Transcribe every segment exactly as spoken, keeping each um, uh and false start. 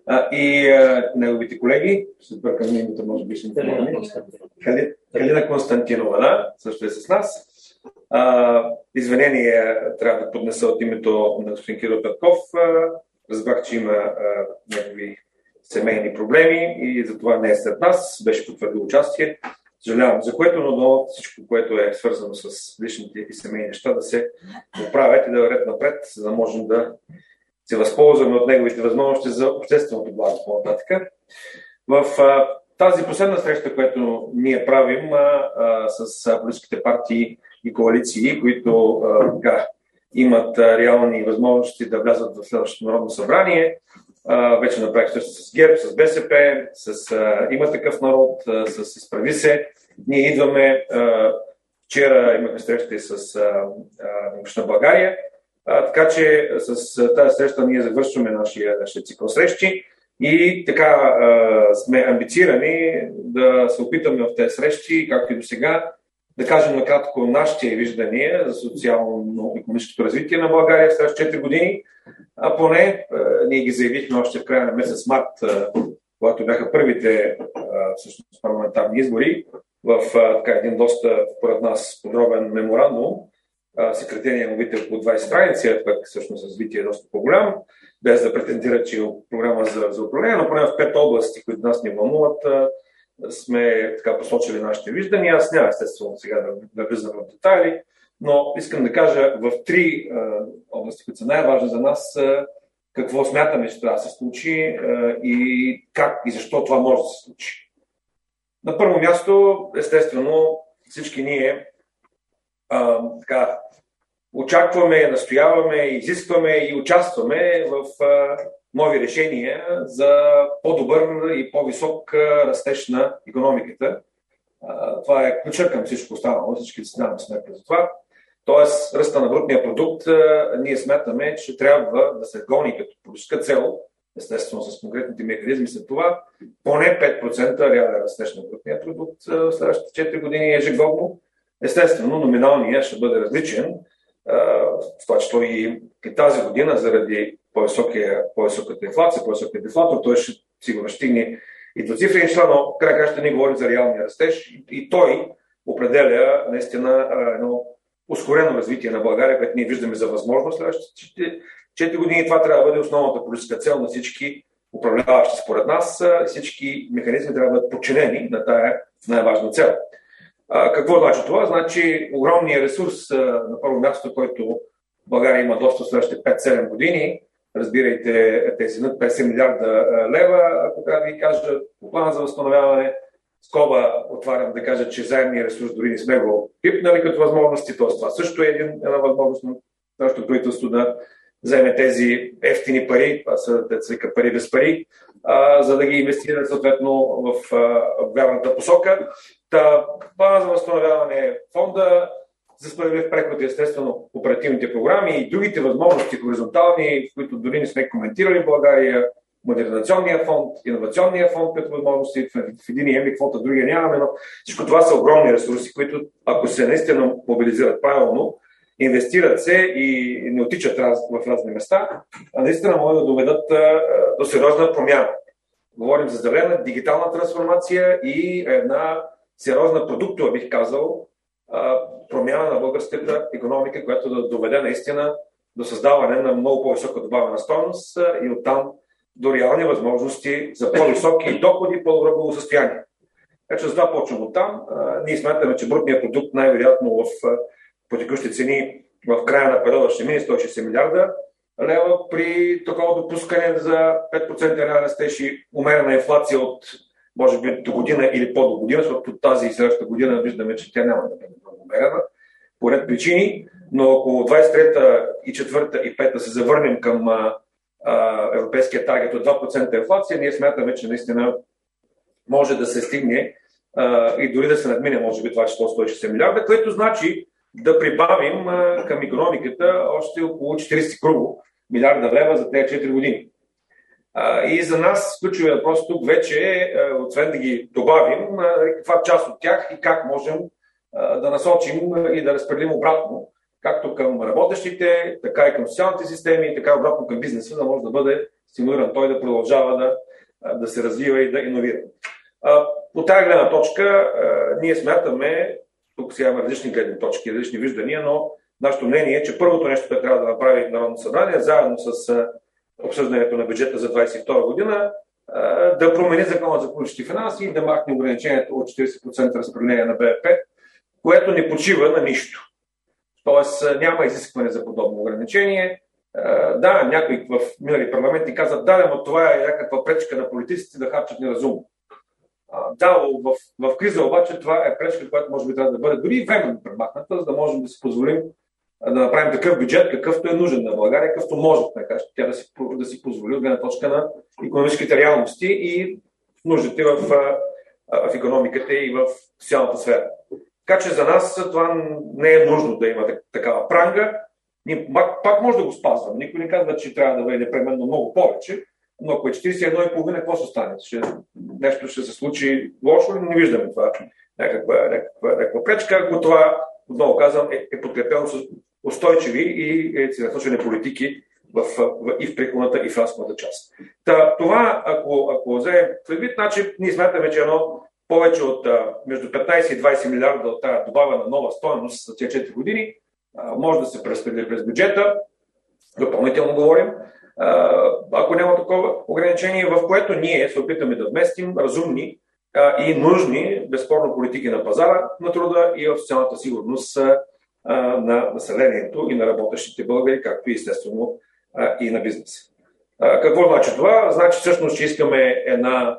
а, и а, неговите колеги. Ще бъркам името, може би ще информираме. Калина Константинова, да, също е с нас. А, извинение трябва да поднеса от името на господин Кирил Петков. А, разбрах, че има а, някакви семейни проблеми и затова не е сред нас. Беше потвърдил участие. Съжалявам за което, но до всичко, което е свързано с личните и семейни неща, да се оправят и да вървят напред, за да можем да се възползваме от неговите възможности за общественото благо по-нататък. В а, тази последна среща, която ние правим а, а, с политическите партии и коалиции, които а, така, имат а, реални възможности да влязат в следващото Народно събрание, а, вече направих също с ГЕРБ, с БСП, с а, Има такъв народ, а, с Изправи се. Ние идваме, а, вчера имахме среща и с Община България, а, така че с а, тази среща ние завършваме нашия, нашия цикъл срещи и така а, сме амбицирани да се опитаме в тези срещи, както и до сега, да кажем накратко нашите виждания за социално-икономическото развитие на България в следващите четири години, а поне а, ние ги заявихме още в края на месец март, а, когато бяха първите а, всъщност парламентарни избори, в а, така, един доста, според нас, подробен меморандум. Секретарният му вид около двайсет страници, а пък всъщност развитие е доста по-голям, без да претендира, че е програма за, за управление, но поне в пет области, които нас ни вълнуват, сме така посочили нашите виждания. Аз няма естествено сега да, да влизам в детайли, но искам да кажа в три а, области, които са най-важни за нас, а, какво смятаме, че трябва да се случи а, и как и защо това може да се случи. На първо място, естествено, всички ние а, така, очакваме, настояваме, изискваме и участваме в а, нови решения за по-добър и по-висок а, растеж на икономиката. А, това е ключът към всичко останало, всички си даваме сметка за това. Тоест, ръста на брутния продукт, а, ние смятаме, че трябва да се гони като политическа цел, естествено с конкретните механизми след това, поне пет процента реален растеж на брутния продукт в следващите четири години ежегодно. Естествено, номиналният ще бъде различен, в това число и тази година, заради по-високата инфлация, по-високия дефлатор, той ще сигурно стигне и до цифри неща, но край края ще ни говорим за реалния растеж и той определя наистина едно ускорено развитие на България, което ние виждаме за възможност следващите четири години. Това трябва да бъде основната политическа цел на всички управляващи според нас. Всички механизми трябва да бъдат подчинени на тая най-важна цел. А, какво значи това? Значи огромният ресурс а, на първо място, който България има доста следващите пет-седем години, разбирайте тези над петдесет милиарда лева, ако трябва да ви кажа, по плана за възстановяване, скоба отварям да кажа, че заемния ресурс дори не сме го пипнали като възможности, т.е. това също е един, една възможност на нашето правителство да вземе тези ефтини пари, това са деца пари без пари, а, за да ги инвестира съответно в, а, в вярната посока. Та плана за възстановяване фонда за справедлив преход и естествено оперативните програми и другите възможности хоризонтални, които дори не сме коментирали в България, модернизационния фонд, иновационния фонд като възможности, в един имаме каквото, другия нямаме, но всичко това са огромни ресурси, които ако се наистина мобилизират правилно, инвестират се и не отичат раз, в разни места, а наистина могат да доведат а, до сериозна промяна. Говорим за зелена, дигитална трансформация и една сериозна продуктова, бих казал, а, промяна на българската икономика, която да доведе наистина до създаване на много по-висока добавена стойност а, и оттам до реални възможности за по-високи доходи и по-добро благосъстояние. Ето за това почвам оттам. А, ние смятаме, че брутният продукт най-вероятно в по текущи цени в края на периода ще мине сто и шейсет милиарда лева при такова допускане за пет процента реален растеж и умерена инфлация от може би до година или по-до година, защото тази и следващата година виждаме, че тя няма да бъде много умерена по ред причини, но около двайсет и трета и четвърта и пета се завърнем към а, а, европейския таргет от два процента инфлация, ние смятаме, че наистина може да се стигне а, и дори да се надмине, може би това число сто и шейсет милиарда, което значи да прибавим а, към икономиката още около четирийсет круго милиарда лева за тези четири години. А, и за нас ключовият въпрос тук вече е, освен да ги добавим, а, каква част от тях и как можем а, да насочим и да разпределим обратно както към работещите, така и към социалните системи, така и обратно към бизнеса, да може да бъде стимулиран той да продължава да, да се развива и да иновира. По тази гледна точка ние смятаме, тук сега има различни гледни точки, различни виждания, но нашето мнение е, че първото нещо, което трябва да направи Народното събрание, заедно с обсъждането на бюджета за двадесет и втора година, да промени закона за публични финанси и да махне ограничението от четиридесет процента разпределение на Б В П, което не почива на нищо. Тоест няма изискване за подобно ограничение. Да, някои в минали парламенти казват, да, но това е някаква пречка на политиците да харчат неразумно. Да, в, в криза обаче това е пречка, която може би трябва да бъде дори временно премахната, за да можем да си позволим да направим такъв бюджет, какъвто е нужен на България, какъвто може така, тя да си, да си позволи от гледна точка на икономическите реалности и нуждите в, в икономиката и в социалната сфера. Така че за нас това не е нужно да има такава пранга. Ние пак, пак може да го спазваме. Никой не казва, че трябва да бъде непременно много повече, но ако е четиридесет и едно и половина, какво ще стане? Ще, нещо ще се случи лошо, не виждаме това. Някаква, някаква, някаква пречка, ако това, отново казвам, е, е подкрепено с устойчиви и е, целенасочени политики в, в, и в приходната, и в разходната част. Та, това, ако, ако вземем предвид, значи ние смятаме, че едно повече от между петнадесет и двадесет милиарда от тази добавена нова стойност за тези четири години може да се преразпредели през бюджета. Допълнително говорим. Ако няма такова ограничение, в което ние се опитаме да вместим разумни и нужни, безспорно, политики на пазара на труда и в социалната сигурност на населението и на работещите българи, както и естествено и на бизнеса. Какво значи това? Значи всъщност, че искаме една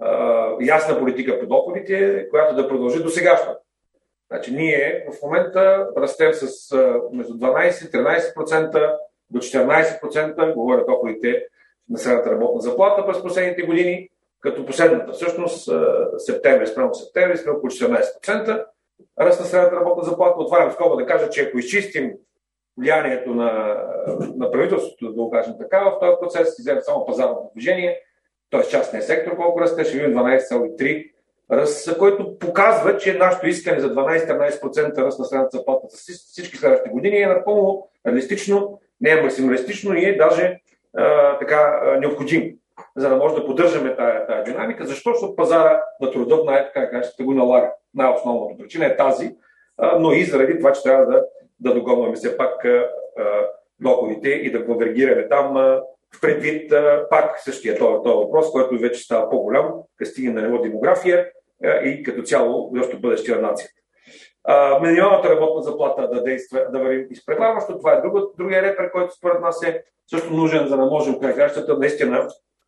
ясна политика по доходите, която да продължи до сегашната. Значи ние в момента растем с между дванадесет и тринадесет процента до четиринадесет процента, говоря доходите на средната работна заплата през последните години, като последната всъщност септември, спрямо септември, сме около четиринадесет процента ръст на средната работна заплата. Отварям скоба да кажа, че ако изчистим влиянието на, на правителството, да го кажем така, в този процес си вземе само пазарното движение, т.е. частния сектор, колко расте, ще видим дванадесет цяло и три ръст, който показва, че нашето искане за дванадесет-тринадесет процента ръст на средната заплата за всички следващите години е напълно реалистично, не е максималистично и е даже а, така а, необходимо, за да може да поддържаме тая, тая динамика. Защо? Защото пазара на труда най-така ще го налага. Най-основната причина е тази, а, но и заради това, че трябва да, да догонваме все пак а, а, доходите и да конвергираме там а, в предвид а, пак същия този, този въпрос, който вече става по-голям, като стигне на ниво демография а, и като цяло защото бъдещия на нацията. Uh, минималната работна заплата да действа, да вървим изпреварващо. Това е друг, другия репер, който според нас е също нужен, за да можем край кращата наистина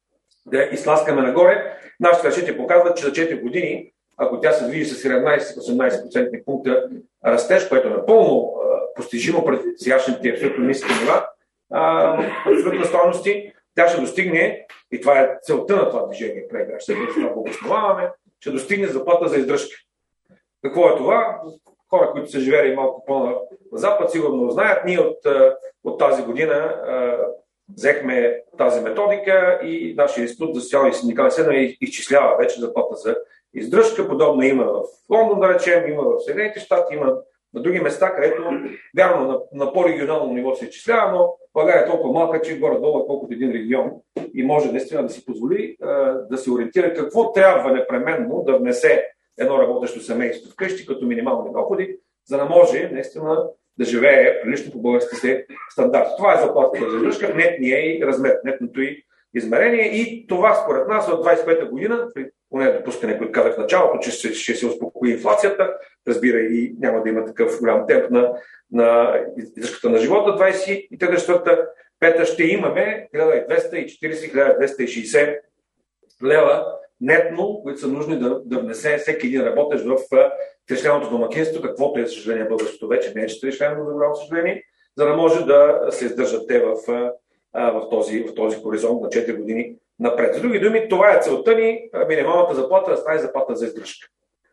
да изтласкаме нагоре. Нашите разчети показват, че за четири години, ако тя се движи с седемнадесет-осемнадесет процентни пункта растеж, което е напълно uh, постижимо пред сегашните абсолютно ниски нива, uh, абсолютно стойности, тя ще достигне, и това е целта на това движение, край кращата, което го обосноваваме, ще достигне заплата за издръжка. Какво е това? Хора, които са живели малко по-на запад, сигурно знаят. Ние от, от тази година а, взехме тази методика и нашия институт за социални и синдикални изследвания изчислява вече заплата за издръжка. Подобно има в Лондон, да речем, има в Съединените щати, има на други места, където вярно на, на по-регионално ниво се изчислява, но България е толкова малка, че горе-долу е колкото един регион и може наистина да си позволи а, да се ориентира какво трябва непременно да внесе едно работещо семейство вкъщи като минимални доходи, за да може наистина да живее прилично по българските стандарти. Това е заплатата за издръжка, нетния и размер, нетното и измерение. И това според нас от двадесет и пета година, при поне допускане, което казах в началото, че ще, ще се успокои инфлацията, разбира и няма да има такъв голям темп на, на издръжката на живота, двадесет и четвърта пета ще имаме хиляда двеста и четиридесет - хиляда двеста и шейсет лева нетно, които са нужни да, да внесе всеки един работещ в тричленото домакинство, каквото е, съжаление, българското вече не е четиричлено, за голямо съжаление, за да може да се издържат те в, в, този, в този хоризонт на четири години напред. За други думи, това е целта ни, минималната заплата да стане заплата за издръжка.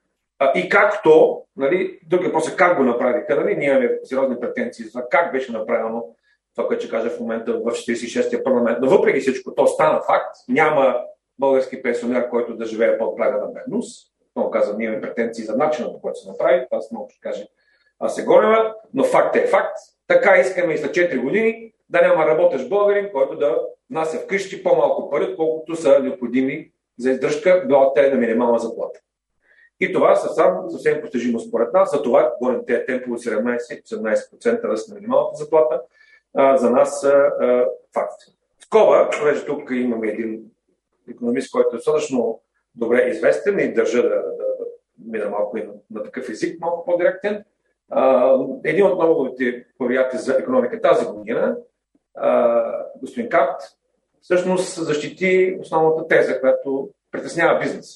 И както, нали, друг въпрос е как го направиха, нали, ние имаме сериозни претенции за това как беше направено това, което ще кажа в момента в четиридесет и шестия парламент. Но въпреки всичко, то стана факт, няма български пенсионер, който да живее под прага на бедност. Много казвам, ние имаме претенции за начина, по който се направи. Това много ще каже а се гонева, но факт е факт. Така искаме и след четири години да няма работещ българин, който да внася вкъщи по-малко пари, отколкото са необходими за издръжка, била те на минимална заплата. И това съвсем, съвсем постижимо според нас. За това гоним тези темпове седемнайсет-осемнайсет процента ръст на минималната заплата. А, за нас а, а, факт. Скоба, вече тук имаме един икономист, който е достатъчно добре известен и държа да, да, да мина малко и на, на такъв език, малко по-директен. А, един от новите повлияти за икономика тази година, а, господин Карт, всъщност защити основната теза, която притеснява бизнес.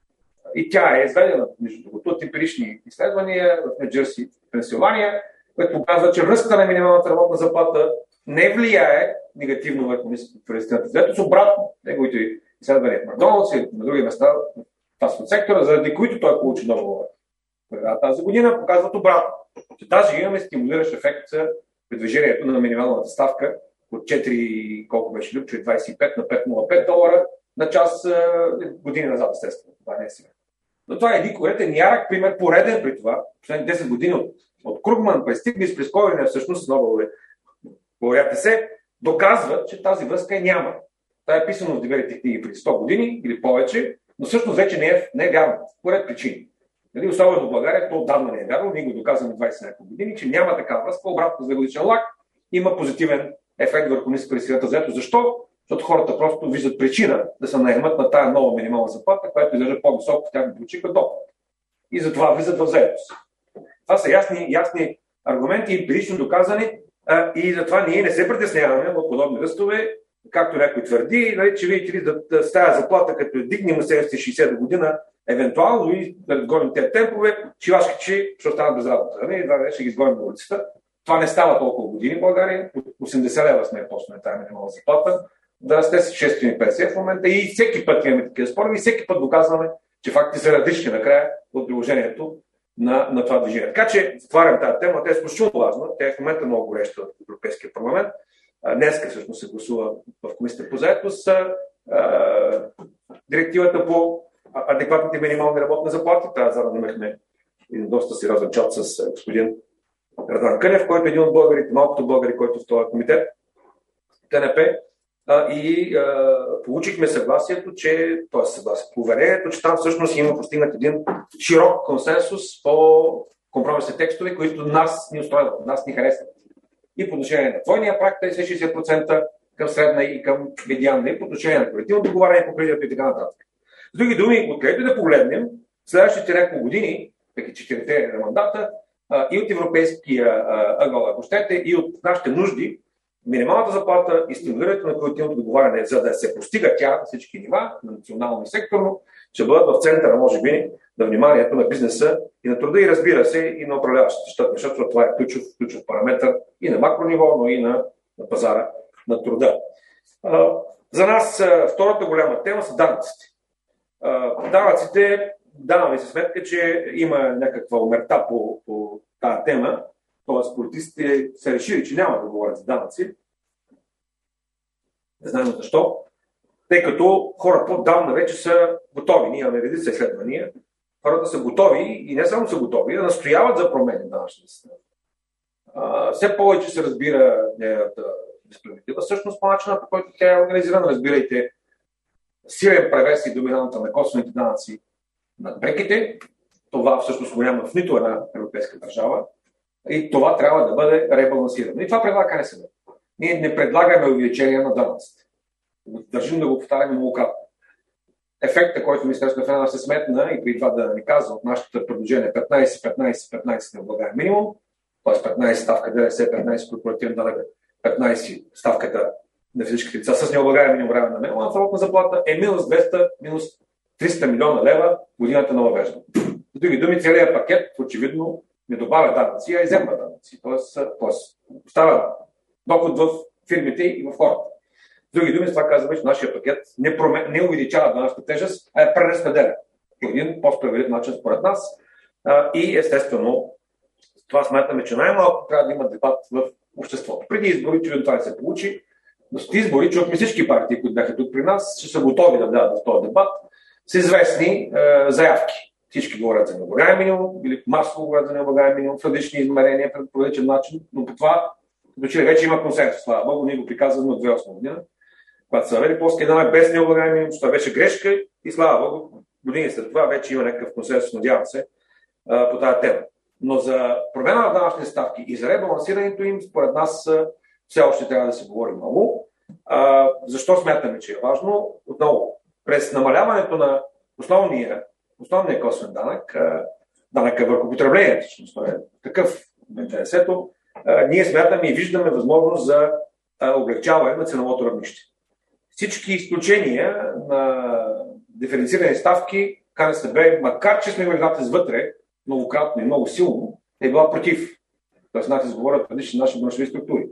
И тя е изведена, между другото, от емпирични изследвания в Ню Джерси, Пенсилвания, което показва, че връзката на минималната работна заплата не влияе негативно върху ниската заетост. Обратно, неговите изследвания в Макдоналдс и на други места в фастфуд сектора, заради които той получи много тази година, показват обратно. Че даже имаме стимулиращ ефект при движението на минималната ставка от четири, колко беше Любчо, двайсет и пет на пет цяло нула пет долара на час години назад, естествено. Това не е сега. Но това е един конкретен ярък пример, пореден при това, последните десет години от, от Кругман, през Стиглиц, през Ковина, всъщност много говоряте се, доказва, че тази връзка няма. Това е писано в дебелите книги преди сто години или повече, но всъщност вече не е, не е вярно, по ред причини. Нали, особено в България, то отдавна не е вярно, ние го доказваме двайсет няколко години, че няма такава връзка, обратно за годишен лак, има позитивен ефект върху нископресираната заетост. Защо? Защото хората просто виждат причина да се наемат на тая нова минимална заплата, която излежа по-високо в тяхната получика доход. И затова влизат в заетост. Това са ясни, ясни аргументи, емпирично доказани, а, и затова ние не се притесняваме от подобни ръстове, както някой твърди, нали, че видите ли, да, с тази заплата, като е дигнем на седемдесет и шейсета година, евентуално и да гоним тези темпове, шивашки, че ще останат без работа. Нали? Да, ще ги изгоним на улицата. Това не става толкова години в България. осемдесет лева сме точно на тази минимална заплата. Да расте с шестстотин и петдесет в момента и всеки път имаме такива спорове и всеки път доказваме, че факти са различни накрая от приложението на, на това движение. Така че затварям тази тема, тя е изключително важна, тя е в момента много гореща в Европейския парламент. Днеска всъщност се гласува в Комисията по заетост директивата по адекватните минимални работни заплати. Тази заедно имахме един доста сериозен чат с господин Радан Кънев, който е един от българите, малкото българи, който в този комитет, ТНП, и а, получихме съгласието, че, т.е. съгласие, поверението, че там всъщност има постигнат един широк консенсус по компромисни текстове, които нас ни устроят, нас ни харесват. И по отношение на двойния прак, те са шейсет процента към средна и към медианна, и по отношение на колективно договаряне по кредитите и така нататък. С други думи, откъдето да погледнем, следващите няколко години, таки четирите на мандата, а, и от европейския ъгъл, ако щете, и от нашите нужди, минималната заплата и стимулирането на колективното договаряне, за да се постига тя на всички нива, на национално и секторно, ще бъдат в центъра, може би, на вниманието на бизнеса и на труда, и разбира се, и на управляващите щати, защото това е ключов, ключов параметр и на макрониво, но и на, на пазара на труда. А, за нас втората голяма тема са данъците. А, данъците, даваме си сметка, че има някаква умерта по, по тази тема. Т.е. политиците са решили, че няма да говорят за данъци. Не знаем защо. Тъй като хората отдавна вече са готови. Ние имаме редица изследвания. Хората са готови и не само са готови, да настояват за промени в данъчната система. Все повече се разбира нейната несправедлива същност по начина, по който тя е организирана. Разбирайте силен превес и доминанта на косвените данъци над бреките. Това всъщност го няма в нито една европейска държава. И това трябва да бъде ребалансирано. И това предлага КНСБ. Ние не предлагаме увеличение на данъците. Държим да го повтаряме многократно. Ефекта, който Министерството на финансите се сметна и при това да ни казва от нашето предложение петнайсет петнайсет петнайсет на България минимум, т.е. петнайсет ставка ДДС, петнайсет корпоративен данък, петнайсет ставката на физическите лица с необлагаем минимум време на минималната работна заплата, е минус двеста, минус триста милиона лева годината на въвеждане. С други думи, целият пакет очевидно не добавя данъци, а изземва данъци. Тоест, тоест остава доход в фирмите и в хората. С други думи, това казваме, че нашия пакет не, промен... не увеличава данъчната тежест, а е преразпределя по един по-справедлив начин според нас. А, и естествено, това смятаме, че най-малко трябва да има дебат в обществото. Преди избори, че това не се получи, но с тези избори чухме всички партии, които бяха тук при нас, че са готови да дадат в този дебат с известни е, заявки. Всички говорят за необлагаем минимум, или масово говорят за необлагаем минимум в различни измерения, по различен начин, но по това, като че вече има консенсус. Слава Богу, ние го приказваме от две хиляди и осма година, когато са въвели плоски данък без необлагаем минимум, това беше грешка и слава Богу, години след това вече има някакъв консенсус, надявам се, по тази тема. Но за промяна на данъчни ставки и за ребалансирането им, според нас, все още трябва да се говори много. А, защо смятаме, че е важно? Отново, през намаляването на основния, основния косвен данък, данъка върху потреблението, такъв ДДС-то, ние смятаме и виждаме възможност за облегчаване на ценовото равнище. Всички изключения на диференцирани ставки, КНСБ, макар че сме имали натиск вътре, многократно и много силно, е била против. Тоест натиск говорят различни наши браншови структури.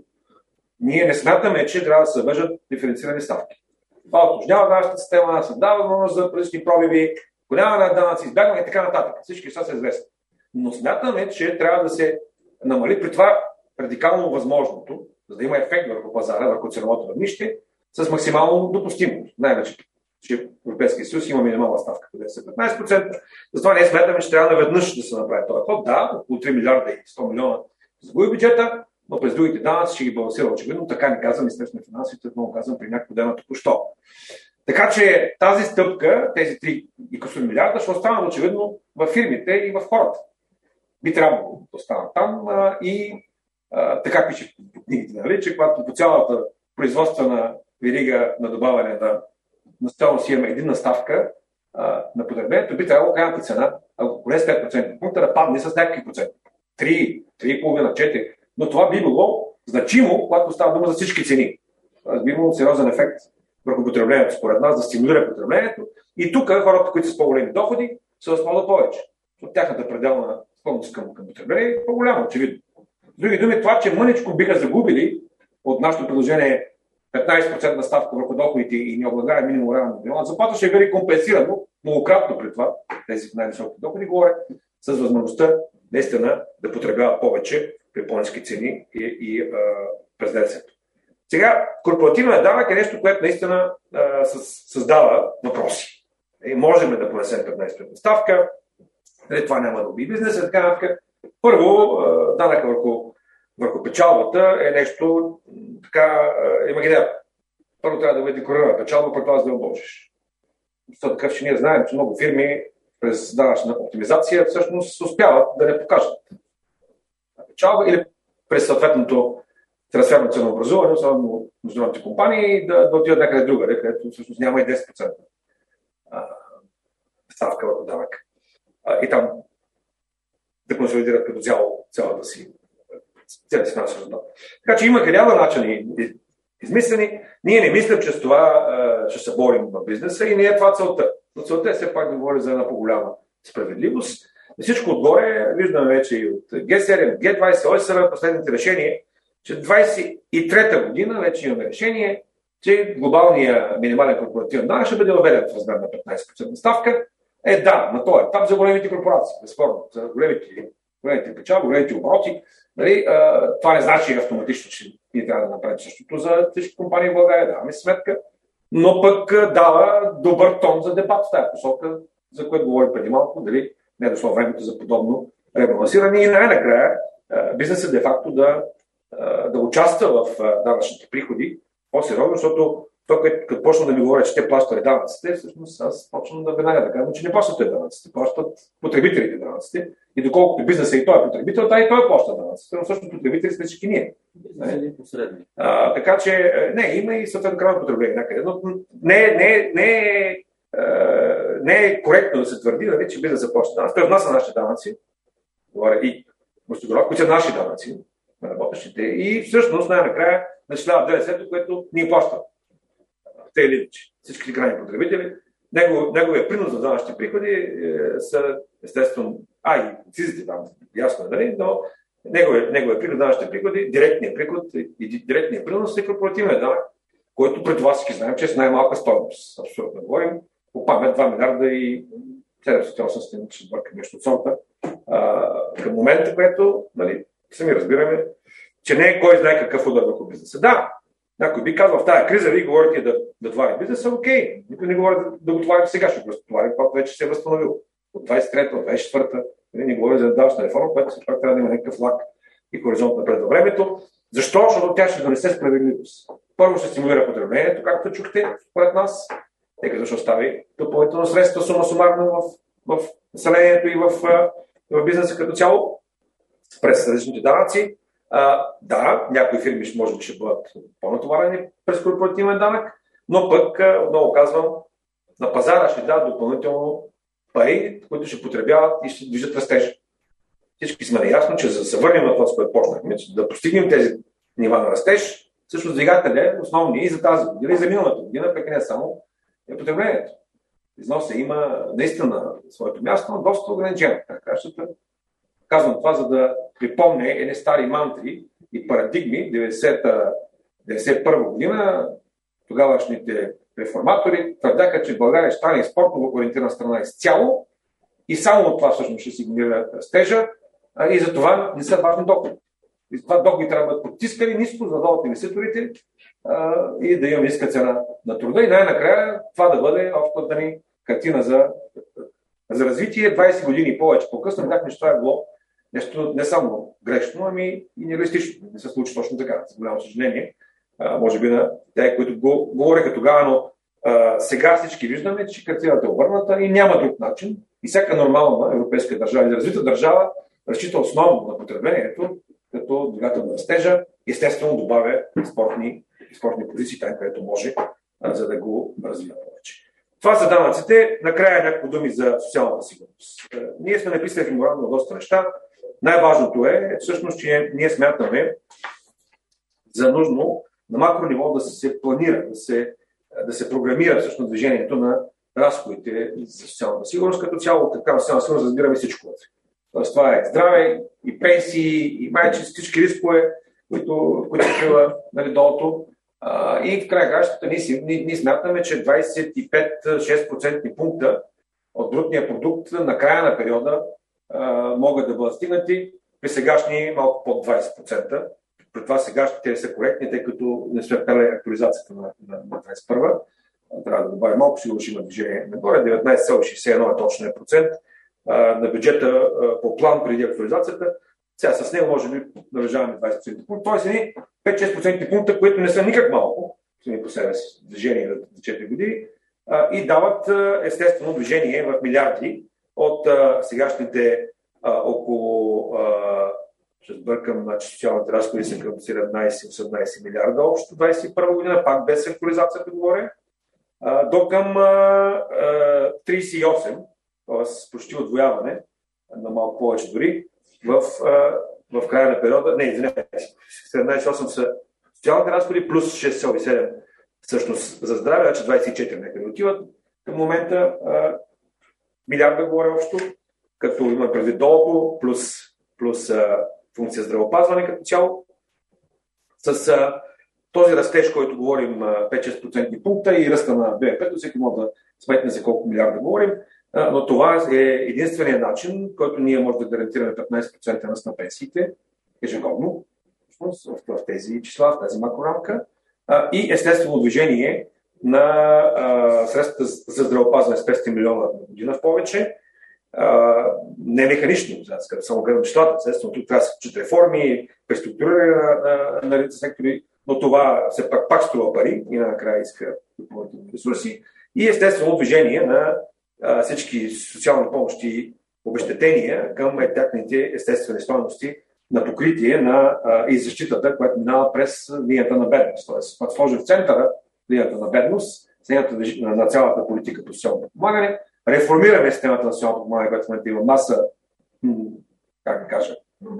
Ние не смятаме, че трябва да се въвеждат диференцирани ставки. Това уточнява нашата система, се дава възможност за различни пробиви, голямане на данъци, избягване и така нататък. Всички са се известни. Но смятаме, че трябва да се намали при това радикално възможното, за да има ефект върху пазара, върху ценовото равнище, с максимално допустимост. Най-вече, че в Европейския съюз има минимална ставка, където са петнайсет процента. Затова ние смятаме, че трябва наведнъж да се направи този ход. Да, около три милиарда и сто милиона загуби бюджета, но през другите данъци ще ги балансира очевидно. Така ни казвам Министерството на финансите, много казвам при някакво дена току-що. Така че тази стъпка, тези три милиарда, ще останат очевидно в фирмите и в хората. Би трябвало да останат там а, и а, така пише в книгите, нали, че когато по цялата производствена верига на добавяне на, на стойност имаме единна ставка а, на потреблението, би трябвало крайната цена, ако поне с пет процента пункта, да падне с някакви проценти. три, три и половина, четири. Но това би било значимо, когато става дума за всички цени. Това би имало сериозен ефект върху потреблението, според нас, да стимулира потреблението. И тук хората, които са с по-големи доходи, се възползват повече. От тяхната пределна склонност към, към потребление е по-голяма, очевидно. С други думи, това, че мъничко биха загубили от нашето предложение петнайсет процента ставка върху доходите и необлагаем минимум равен на минимална заплата, ще бъде компенсирано многократно при това, тези най-високи доходи говорят, с възможността наистина да потребяват повече при по-ниски цени и, и а, през ДДС-то. Сега, корпоративният данък е нещо, което наистина а, създава въпроси. И можем да понесем петнайсет процента ставка, нали, това няма да уби бизнес и така нататък. Първо, а, данъка върху, върху печалбата е нещо така имагинерно. Първо трябва да бъде декларирана печалба, преди това да я обложиш. Защото такъв, че ние знаем, че много фирми през данъчна оптимизация всъщност успяват да не покажат печалба или през съответното трансферно ценообразуване, особено международните компании, да, да отидат някъде другаде, където всъщност няма и десет процента ставка върху данък. И там да консолидират като цяло цялата си цялата си финансова резултат. Така че има хиляда начини измислени. Ние не мислим, че с това а, ще се борим в бизнеса и не е това целта. Но целта е все пак да говори за една по-голяма справедливост. И всичко отгоре виждаме вече и от Г седем, Г двайсет, О Е С Р последните решения, че двайсет и трета година вече имаме решение, че глобалния минимален корпоративен данък ще бъде въведен в размер на петнайсет процента ставка. Е, да, на този етап за големите корпорации, безспорно, за големите, големите печалби, големите обороти. Нали, а, това не значи автоматично, че ние трябва да направим същото за всички компании в България, даваме сметка, но пък дава добър тон за дебат в тази посока, за което говорим преди малко, дали не е дошло времето за подобно ребалансиране и най-накрая бизнесът де-факто да, да участва в данъчните приходи по-сериозно, защото то, като почна да ми говорят, че те плащат данъците, всъщност аз почвам да веднага да кажа, че не плащат те данъците, плащат потребителите данъците. И доколкото бизнесът и той е потребител, та и той плаща данъците, но всъщност потребители сме всички ние. А, така че, не, има и съответно крайно потребление някъде, но не, не, не, не е коректно да се твърди, нали, че бизнесът плаща данъци. Той внася нашите данъци, и които са наши данъци, на работещите, и всъщност най-накрая начислява ДДС-то, което ние плащаме. Те или иначе. Всички крайни потребители. Негов, неговия принос за данъчните приходи е, са естествено, а и цизите там, ясно е, нали, но неговия, неговия принос за данъчните приходи, директният приход и директният принос е корпоративният данък, който пред това всички знаем, че е с най-малка стойност. Абсолютно говорим. По памет два милиарда и седемстотин осемстотин, че бъркам нещо от сорта. Към момента, което, нали, сами разбираме, че не е кой знае какъв удар върху бизнеса. Да, някой би казал в тази криза, вие говорите да, да товарим бизнеса, окей. Никой не говори да, да го товарим сега, ще го товарим, когато вече се е възстановил. от двадесет и трета, от двадесет и четвърта. Не говоря за данъчна реформа, която все пак трябва да има някакъв лак и хоризонт напред във времето. Защо? Защото тя ще донесе справедливост. Първо ще стимулира потреблението, както чухте, според нас, тъй като ще остави допълнително средства сума сумарно в, в населението и в, в бизнеса като цяло, през различните данъци. А, да, някои фирми ще може би ще бъдат по-натоварени през корпоративен данък, но пък, отново казвам, на пазара ще дадат допълнително пари, които ще потребяват и ще движат растеж. Всички сме наясно, че за да се върнем на това, с което почнахме, да постигнем тези нива на растеж, всъщност двигателя основни и за тази година, и за миналата година, пък не само е потреблението. Износа има наистина своето място, но доста ограничено. Казвам това, за да припомня едни стари мантри и парадигми. деветдесета деветдесет и първа година тогавашните реформатори твърдяха, че България ще стане експортно ориентирана страна изцяло и само от това всъщност ще си генерира растежа и за това не са важни доходи. И за това доходи трябва да бъдат потискани ниско, за да дадат инвеститорите а, и да имаме ниска цена на труда. И най-накрая това да бъде общата ни картина за, за развитие. двадесет години и повече по-късно бяхме, че това е било нещо не само грешно, ами и нереалистично. Не се случи точно така, за голямо съжаление. А, може би на те, които го говореха тогава, но а, сега всички виждаме, че картината е обърната и няма друг начин. И всяка нормална европейска държава или развита държава разчита основно на потреблението, като двигател на растежа, естествено добавя спортни, спортни позиции, там където може, а, за да го развива повече. Това са данъците. Накрая няколко думи за социалната сигурност. А, ние сме написали в меморандума доста неща. Най-важното е всъщност, че ние смятаме за нужно на макро ниво да се планира, да се, да се програмира всъщност движението на разходите за социалната сигурност. Като цяло така социална сигурност разбираме всичко. Тоест, това е здраве и пенсии, и майчински, всички рискове, които, които крива, нали, долото. А, и в края кращата ние, ние, ние смятаме, че двадесет и пет до шест процентни пункта от брутния продукт на края на периода а, могат да бъдат стигнати, при сегашни малко под двадесет процента. При това сегашните са коректни, тъй като не сме пели актуализацията на, на, на двадесет и първа. Трябва да добавим малко, сигурно ще има движение нагоре. деветнадесет цяло шейсет и едно е точният процент на бюджета по план преди актуализацията. Сега с него може би наближаваме двадесет процента пункта. Тоест ни пет до шест процентни пункта, които не са никак малко, сами по себе си движение за четири години, и дават естествено движение в милиарди от сегашните около, ще сбъркам, значи социалните разходи са към седемнадесет до осемнадесет милиарда общо двадесет и първа година, пак без актуализацията говоря, до към тридесет и осем, т.е. почти отвояване, на малко повече дори, в, в края на периода, не, извинете, седемнадесет цяло и осем са социалните разходи, плюс шест цяло и седем всъщност за здраве, значи двадесет и четири някъде отиват. Към момента милиарда говоря общо, като има предвид долото, плюс, плюс а, функция здравеопазване като цяло. С а, този растеж, който говорим пет до шест процентни пункта и ръста на Б Д П, всеки може да сметне за колко милиарда говорим, а, но това е единствения начин, който ние можем да гарантираме петнадесет процента ръст на пенсиите ежегодно, в, в тези числа, в тази макрорамка, а, и естествено движение на а, средствата за здравеопазване с петстотин милиона на година в повече. Uh, не механично, да само гледам числата, естествено, тук трябва да се случат реформи, преструктуриране на, на, на редица сектори, но това се пак, пак струва пари и накрая иска допълнителни ресурси и естествено движение на а, всички социални помощи, обезщетения към тяхните естествени стойности на покритие на, а, и защитата, която минава през линията на бедност. Тоест, когато сложи в центъра линията на бедност, линията на, на цялата политика по социално подпомагане, реформираме системата на социалното подпомагане, която в момента има маса, как да кажа,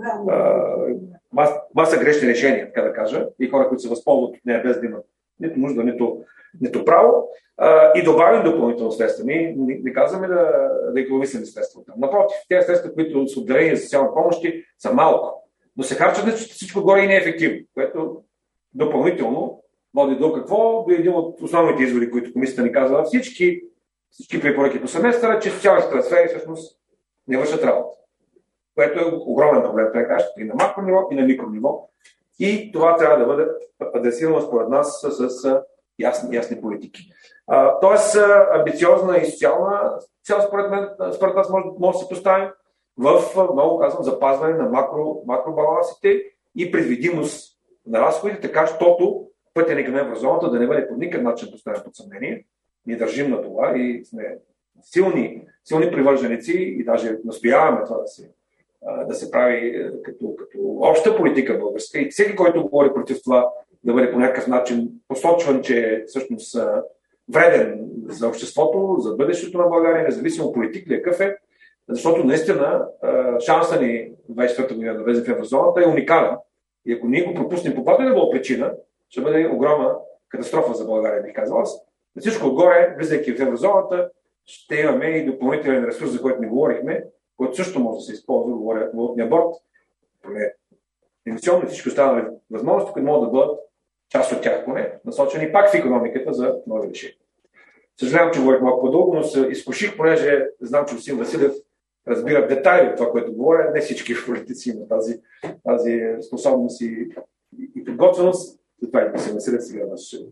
маса, маса грешни решения, така да кажа, и хора, които се възползват от нея без да имат нито нужда, нито, нито право, а, и добавим допълнително средства. Ние не, не казваме да, да икономисаме средства. Напротив, тези средства, които са отделени за социални помощи, са малко, но се харчат всичко горе и неефективно, което допълнително води до какво? До един от основните изводи, които комисията ни казва всички Всички препоръки по семестъра, че социалните трансфери всъщност не вършат работа. Което е огромен проблем, така и на макро ниво, и на микро ниво. И това трябва да бъде адресирано според нас с, с ясни, ясни политики. А, тоест, амбициозна и социална цел, според мен, според нас може, може да се поставим в, много казвам, запазване на макро, макробалансите и предвидимост на разходите, така, щото пътя ни към еврозоната да не бъде по никакъв начин поставен под съмнение. Ние държим на това и сме силни, силни привърженици и даже настояваме това да се, да се прави като, като обща политика българска. И всеки, който говори против това, да бъде по някакъв начин посочван, че е всъщност вреден за обществото, за бъдещето на България, независимо политик ли какъв е, защото наистина шанса ни двадесет и четвърта година да влезе в еврозоната е уникален. И ако ние го пропуснем по каквато и да било причина, ще бъде огромна катастрофа за България, бих казал аз. На всичко отгоре, влизайки в еврозоната, ще имаме и допълнителен ресурс, за който не говорихме, който също може да се използва, говоря валутния борд, емисионно и всички останали възможности, които могат да бъдат част от тях поне, насочени пак в икономиката за нови решения. Съжалявам, че говорих малко по-дълго, но се изкуших, понеже знам, че Васил Василев разбира детайли от това, което говоря. Не всички политици имат тази, тази способност и, и подготвеност. Затова и Васил Василев сега да ще...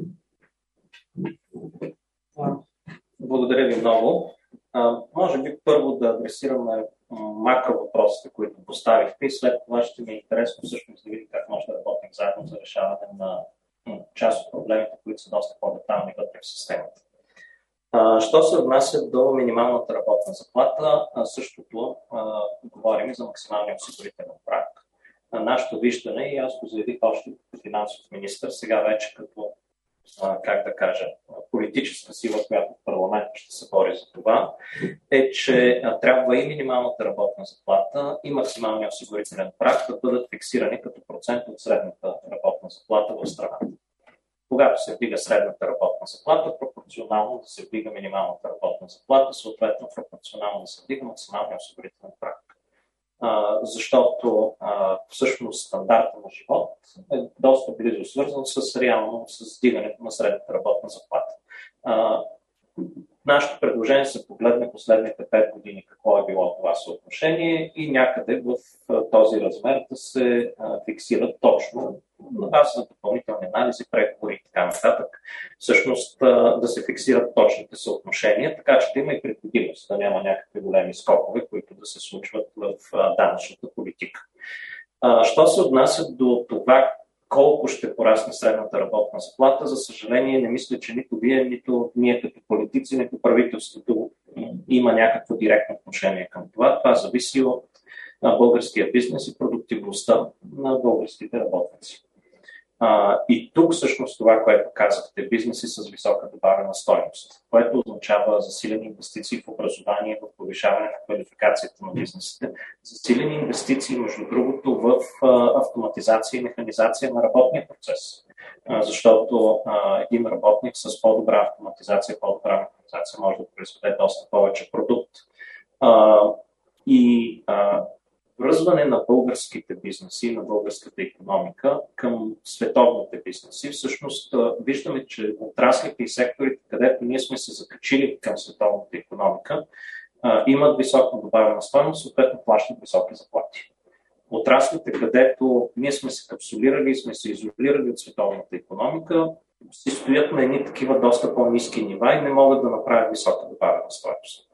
Благодаря ви много. А, може би първо да адресираме макро въпросите, които поставихте и след това ще ми е интересно всъщност да видим как може да работим заедно за решаване на част от проблемите, които са доста по-детални вътре в системата. А, що се отнася до минималната работна заплата, а, същото а, говорим и за максималния осигурителен праг. А, нашето виждане, и аз го заявих още като финансов министър, сега вече като как да кажа, политическа сила, която в парламента ще се бори за това, е, че трябва и минималната работна заплата и максималния осигурителен праг да бъдат фиксирани като процент от средната работна заплата в страната. Когато се вдига средната работна заплата, пропорционално да се вдига минималната работна заплата, съответно пропорционално да се вдига максималния осигурителен праг. Uh, защото uh, всъщност стандарта на живот е доста близо свързан с реално с вдигането на средната работна заплата. Uh, нашето предложение се погледне последните пет години какво е било това съотношение и някъде в uh, този размер да се uh, фиксират точно на база на допълнителни анализи, преговори и така нататък. Всъщност uh, да се фиксират точните съотношения, така че да има и предвидимост, да няма някакви големи скокове, които да се случват в uh, данъчната политика. Uh, що се отнася до това колко ще порасне средната работна заплата, за съжаление не мисля, че нито вие, нито ние като политици, нито правителството има някакво директно отношение към това. Това зависи от българския бизнес и продуктивността на българските работници. А, и тук всъщност това, което казахте, бизнеси с висока добавена стойност, което означава засилени инвестиции в образование, в повишаване на квалификацията на бизнесите, засилени инвестиции, между другото, в а, автоматизация и механизация на работния процес. А, защото а, един работник с по-добра автоматизация, по-добра механизация може да произведе доста повече продукт. А, и а, връзване на българските бизнеси, на българската икономика към световните бизнеси. Всъщност виждаме, че отраслите и секторите, където ние сме се закачили към световната икономика, имат висока добавена стойност, съответно плащат високи заплати. Отраслите, където ние сме се капсулирали и сме се изолирали от световната икономика, си стоят на едни такива доста по-ниски нива и не могат да направят висока добавена стойност.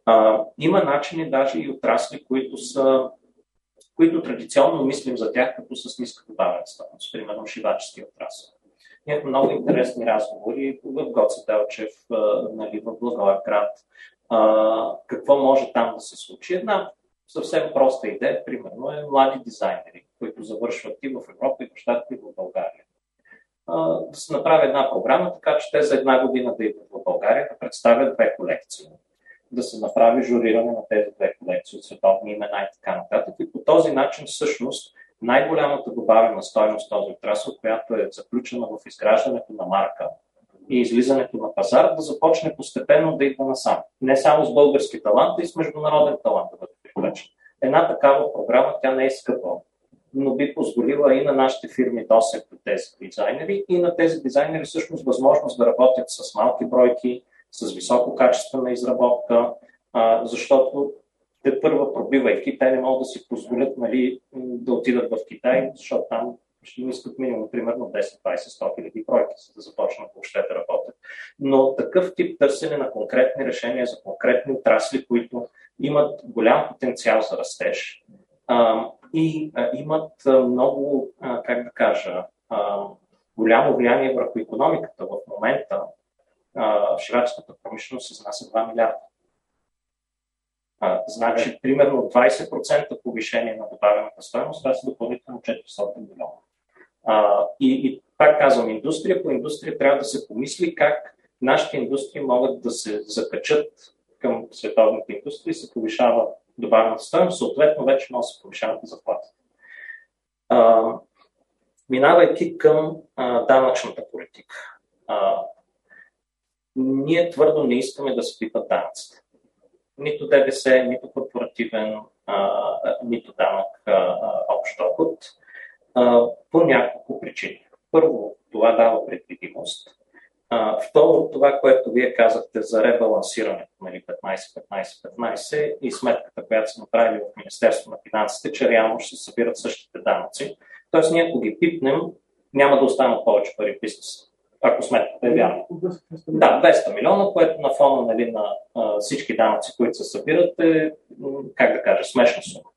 Има начини даже и отрасли, които са които традиционно мислим за тях като с ниска добавена стойност, примерно шивачески отрасъл. Имахме много интересни разговори в Гоце Делчев, нали, в Благоевград. Какво може там да се случи? Една съвсем проста идея, примерно, е млади дизайнери, които завършват и в Европа, и в Щатите, и в България. Да се направи една програма, така че те за една година да идват в България да представят две колекции. Да се направи журиране на тези две колекции от световни имена и така нататък. И по този начин всъщност най-голямата добавена стойност този отрасъл, която е заключена в изграждането на марка и излизането на пазар, да започне постепенно да идва насам. Не само с български талант, и с международен талант да бъде привлечен. Една такава програма, тя не е скъпа, но би позволила и на нашите фирми досег до тези дизайнери и на тези дизайнери всъщност възможност да работят с малки бройки, с високо качествена изработка, а, защото те първа пробивайки, те не могат да си позволят, нали, да отидат в Китай, защото там ще им искат минимум примерно десет, двайсет, сто хиляди бройки, за да започнат въобще да работят. Но такъв тип търсене на конкретни решения за конкретни отрасли, които имат голям потенциал за растеж а, и а, имат а, много, а, как да кажа, а, голямо влияние върху икономиката. В момента а, швейцарската промишленост изнася два милиарда. А, значи, примерно двайсет процента повишение на добавената стойност, това са допълнително четиристотин милиона. А, и, и пак казвам, индустрия по индустрия трябва да се помисли как нашите индустрии могат да се закачат към световните индустрии, се повишава добавената стойност, съответно вече може да се повишават заплатите. Минавайки към а, данъчната политика. А, ние твърдо не искаме да се пипат данъците. Нито ДДС, нито корпоративен, а, нито данък а, общ доход, а, по няколко причини. Първо, това дава предвидимост. А, второ, това, което вие казахте за ребалансирането, нали, петнайсет петнайсет петнайсет и сметката, която са направили в Министерството на финансите, че реално ще се събират същите данъци. Тоест, ние ако ги пипнем, няма да останат повече пари в бизнеса, ако сметката е вярна. Да, двеста милиона, което на фона, нали, на а, всички данъци, които се събират, е, как да кажа, смешна сума.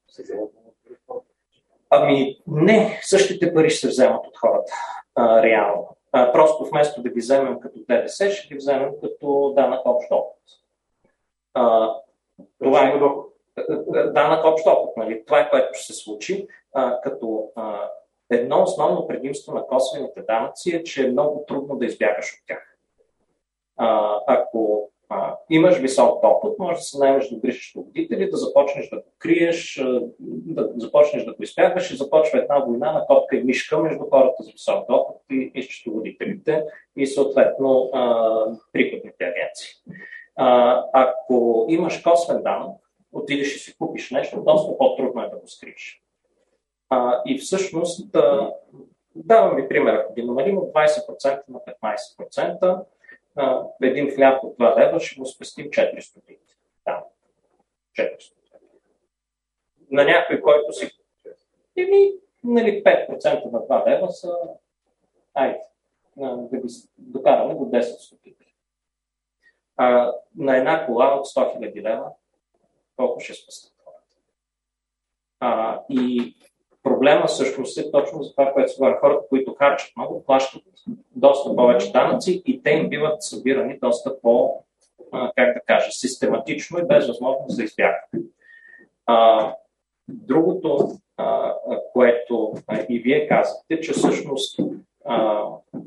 Ами не, същите пари ще се вземат от хората, а, реално. А, просто вместо да ги вземем като ДДС, ще ги вземем като данък общ доход. А, това е данък общ доход, нали? Това е, което ще се случи, а, като а, едно основно предимство на косвените данъци е, че е много трудно да избягаш от тях. А, ако а, имаш висок доход, можеш да се наемеш добри счетоводители, да започнеш да го криеш, да започнеш да го избягваш и започва една война на котка и мишка между хората с висок доход и, и счетоводителите и съответно а, приходните агенции. А, ако имаш косвен данък, отидеш и си купиш нещо, доста по-трудно е да го скриеш. А, и всъщност, а, давам ви пример, ако ги намалим от двайсет процента на петнайсет процента, а, един хляб от два лева ще му спестим четиристотин. Да, четиристотин. На някой, който си... Еми, нали, пет процента на два лева са... Айде, да ги докараме до десет стотинки. А, на една кола от сто хиляди лева, колко ще спестят хората. А, и проблема всъщност е точно за това, което се говори. Хората, които харчат много, плащат доста повече данъци и те им биват събирани доста по, как да кажа, систематично и без възможност за избягане. Другото, а, което а, и вие казахте, че всъщност а,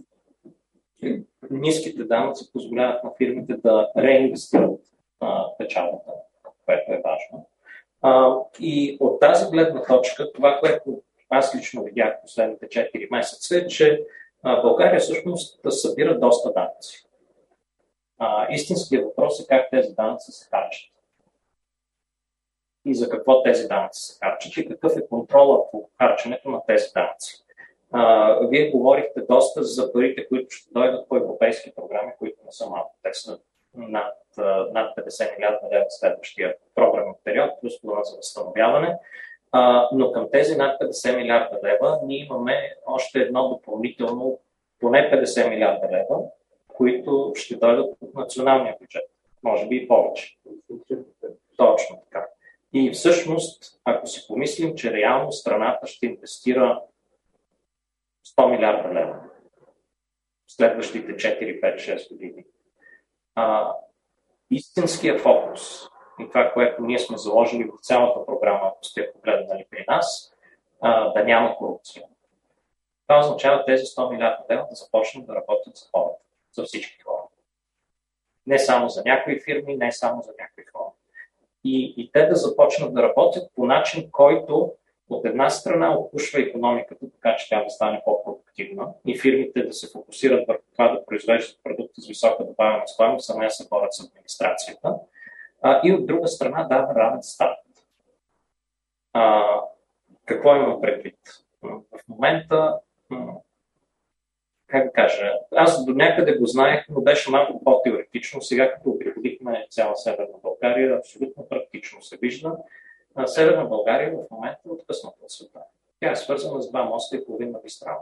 ниските данъци позволяват на фирмите да реинвестират а, печалбата, което е важно. А, и от тази гледна точка, това, което аз лично видях последните четири месеца, е, че а, България всъщност да събира доста данъци. А, истинският въпрос е как тези данъци се харчат. И за какво тези данъци се харчат и какъв е контролът по харченето на тези данъци. А, вие говорихте доста за парите, които ще дойдат по европейски програми, които не са малко. Те са над, над петдесет милиарда лева следващия програмен период, плюс плана за възстановяване. А, но към тези над петдесет милиарда лева ние имаме още едно допълнително поне петдесет милиарда лева, които ще дойдат от националния бюджет. Може би и повече. Точно така. И всъщност, ако си помислим, че реално страната ще инвестира сто милиарда лева в следващите четири, пет, шест години, а, истинския фокус и това, което ние сме заложили в цялата програма, ако сте погледнали при нас, а, да няма корупция. Това означава тези сто милиарда лева да започнат да работят за хората, за всички хора. Не само за някои фирми, не само за някои хора. И, и те да започнат да работят по начин, който от една страна опушва икономиката, така че тя да стане по-продуктивна и фирмите да се фокусират върху това да произвеждат продукти с висока добавена стойност, а не се борят с администрацията. А, и от друга страна дава равен старт. А, какво имам предвид? В момента, как да кажа, аз до някъде го знаех, но беше малко по-теоретично. Сега, като обиколихме цяла Северна България, абсолютно практично се вижда. Северна България в момента е откъсната от света. Тя е свързана с два моста и половин магистрала.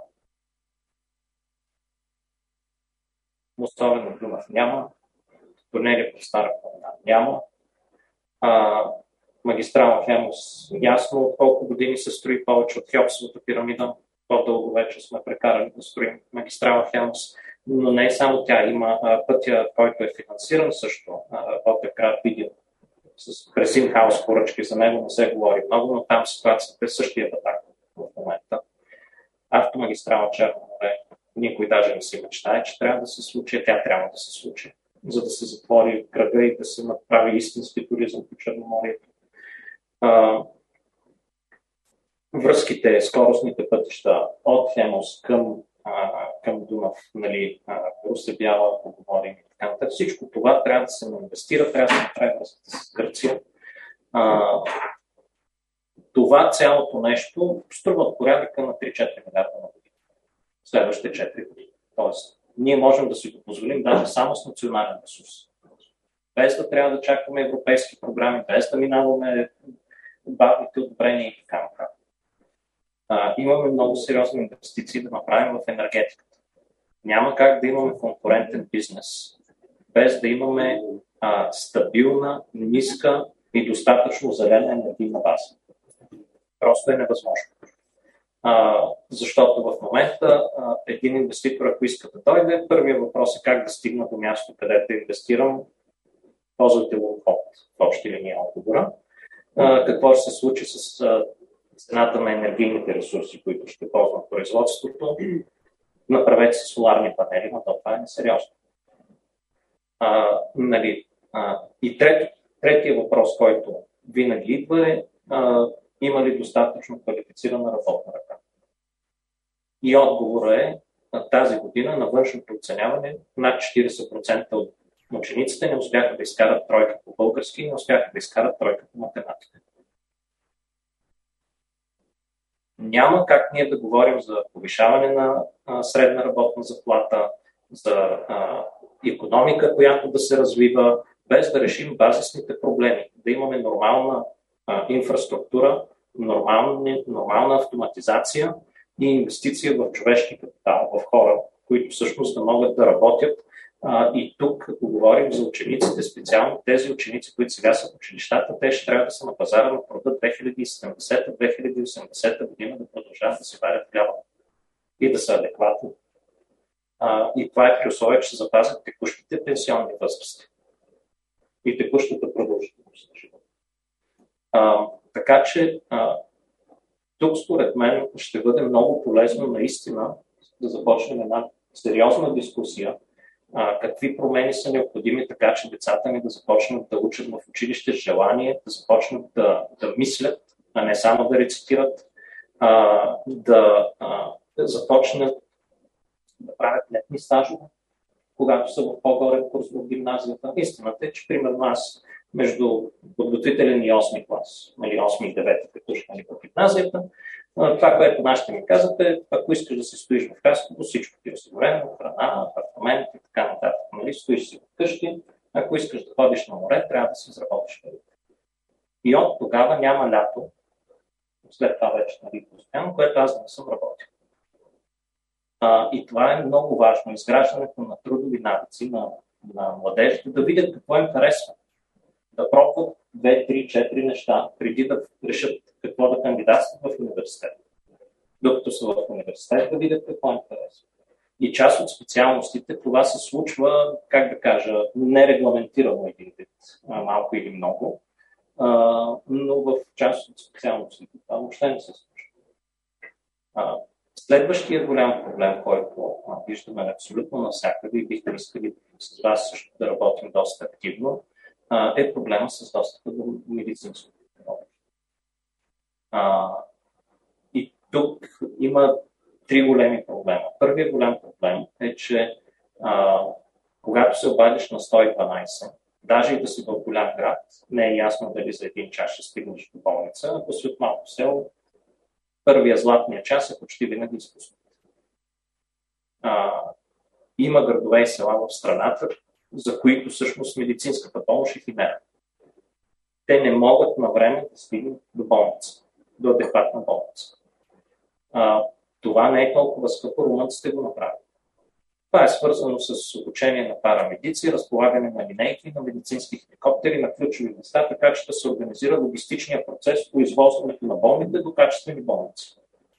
Мостове на Дунав няма, тунели по Стара планина няма. А, магистрала Хемус ясно от колко години се строи, повече от Хеопсовата пирамида. По-дълго вече сме прекарали да строим магистрала Хемус. Но не само тя. Има а, пътя, който е финансиран също. Ботев град видео с през in-house поръчки, за него не се говори много, но там ситуацията е същия батак в момента. Автомагистрала Черно море, никой даже не си мечтае, че трябва да се случи, тя трябва да се случи, за да се затвори кръга и да се направи истински туризъм по Черноморието. А, връзките, скоростните пътища от Хемус към, а, към Дунав, нали, Русе Бяла, поговорим и така нататък. Всичко това трябва да се инвестира, трябва да се направи връзката с Гърция. А, това цялото нещо струва от порядъка на три-четири милиарда на година. Следващите четири години. Тоест, ние можем да си го позволим даже само с национален ресурс. Без да трябва да чакаме европейски програми, без да минаваме бавните одобрения и така нататък. Имаме много сериозни инвестиции да направим в енергетиката. Няма как да имаме конкурентен бизнес, без да имаме а, стабилна, ниска и достатъчно зелена енергийна база. Просто е невъзможно. А, защото в момента а, един инвеститор, ако иска да дойде, първият въпрос е как да стигна до място, където инвестирам, ползвате лоу-ход в общи линии отговора. А, какво ще се случи с а, цената на енергийните ресурси, които ще ползвам в производството? Направете си соларни панели, но това е несериозно. А, нали, а, и трет, третия въпрос, който винаги идва е а, има ли достатъчно квалифицирана работна ръка? И отговорът е тази година на външното оценяване над четирийсет процента от учениците не успяха да изкарат тройка по български и не успяха да изкарат тройка по математика. Няма как ние да говорим за повишаване на а, средна работна заплата, за а, икономика, която да се развива, без да решим базисните проблеми. Да имаме нормална а, инфраструктура, нормална, нормална автоматизация и инвестиция в човешки капитал, в хора, които всъщност да могат да работят. А, и тук, ако говорим за учениците, специално тези ученици, които сега са в училищата, те ще трябва да са на пазара на труда две хиляди и седемдесета - две хиляди и осемдесета година да продължават да се варят хляба и да са адекватни. А, и това е при условие, че се запазят текущите пенсионни възрасти и текущата продължителност на живота. А, така че а, тук според мен ще бъде много полезно наистина да започнем една сериозна дискусия а, какви промени са необходими, така че децата ни да започнат да учат в училище с желание, да започнат да, да мислят, а не само да рецитират, а, да, а, да започнат да правят летни стажове, когато са в по-горен курс в гимназията. Истината е, че примерно аз между подготвителен и осми клас, или осми и девети, като ще нали, в гимназията, това, което нашите ми казват е, ако искаш да се стоиш в Хасково, всичко ти е осигурено, храна, апартамент и така нататък. Нали, стоиш си вкъщи, ако искаш да ходиш на море, трябва да си изработиш парите. И от тогава няма лято, след това вече нали, постоянно, което аз да не съм работил. А, и това е много важно. Изграждането на трудови навици на, на младежите, да видят какво им харесва. Да пробват две, три, четири неща, преди да решат какво да кандидатстват в университет. Докато са в университет, да видят какво им харесва. И част от специалностите това се случва, как да кажа, нерегламентирано един вид, малко или много, а, но в част от специалностите това въобще не се случва. А, Следващия голям проблем, който а, виждаме абсолютно навсякъде и бихме искали с вас също да работим доста активно, а, е проблема с достъпа до медицинско технология. И тук има три големи проблема. Първият голям проблем е, че а, когато се обадиш на сто и дванайсет, даже и да си в голям град, не е ясно дали за един час ще стигнеш до болница, ако си от малко село, първия златния час е почти винаги изпуснат. Има градове и села в страната, за които всъщност медицинската помощ е химера. Те не могат на време да стигнат до болница, до адекватна болница. А, това не е толкова скъпо, румънците го направят. Това е свързано с обучение на парамедици, разполагане на линейки, на медицински хеликоптери, на ключови места, така че да се организира логистичния процес по извозването на болните до качествени болници.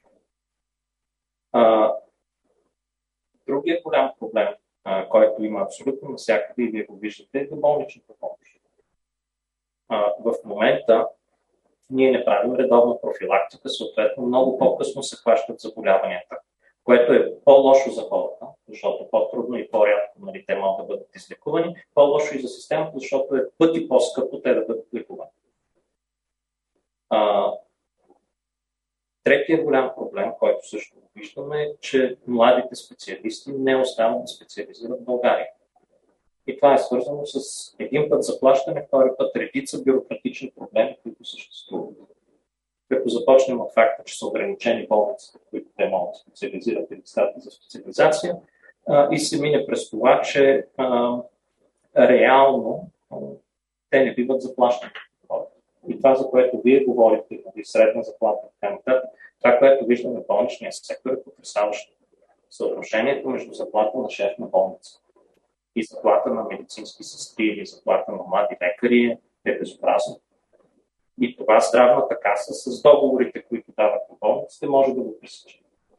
А, другия голям проблем, а, който има абсолютно навсякъде и вие го виждате, е доболничната помощ. А, в момента ние не правим редовна профилактика, съответно много по-късно се хващат заболяванията, което е по-лошо за хората, защото по-трудно и по-рядко, нали, те могат да бъдат излекувани, по-лошо и за системата, защото е пъти по-скъпо те да бъдат лекувани. А, третия голям проблем, който също виждаме, е, че младите специалисти не остават да специализират в България. И това е свързано с един път заплащане, втори път редица бюрократични проблеми, които съществуват. Като започнем от факта, че са ограничени болниците, които те могат да специализират и листата за специализация, а, и се мине през това, че а, реално а, те не биват заплащани. И това, за което вие говорите, средна заплата, така нататък, това, което виждаме в болничния сектор, е потресаващо. Съотношението между заплата на шеф на болница и заплата на медицински сестри или заплата на млади лекари е безобразно. И това здравната каса с договорите, които дават на болниците, може да го пресече.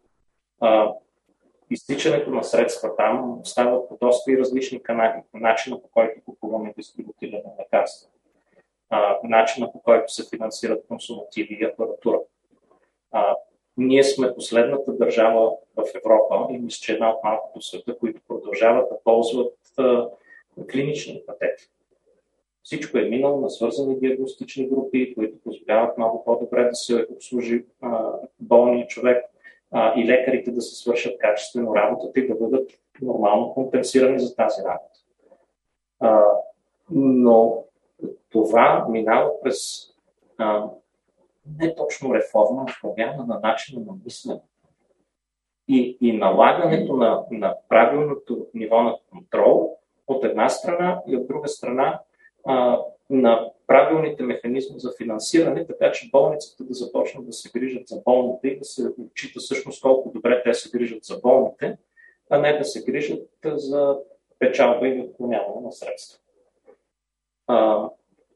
Изтичането на средства там става по доста и различни канали. Начина, по който купуваме и дистрибутиране на лекарства. А, начина, по който се финансират консумативи и апаратура. А, ние сме последната държава в Европа и мисля, че една от малкото света, които продължават да ползват а, клинични пътеки. Всичко е минало на свързани диагностични групи, които позволяват много по-добре да се обслужи а, болния човек а, и лекарите да се свършат качествено работата и да бъдат нормално компенсирани за тази работа. А, но това минава през а, не точно реформа, а промяна на начина на мислене. И, и налагането на, на правилното ниво на контрол от една страна и от друга страна а, на правилните механизми за финансиране, така че болниците да започнат да се грижат за болните и да се отчита всъщност колко добре те се грижат за болните, а не да се грижат за печалба и отклоняване на средства. А,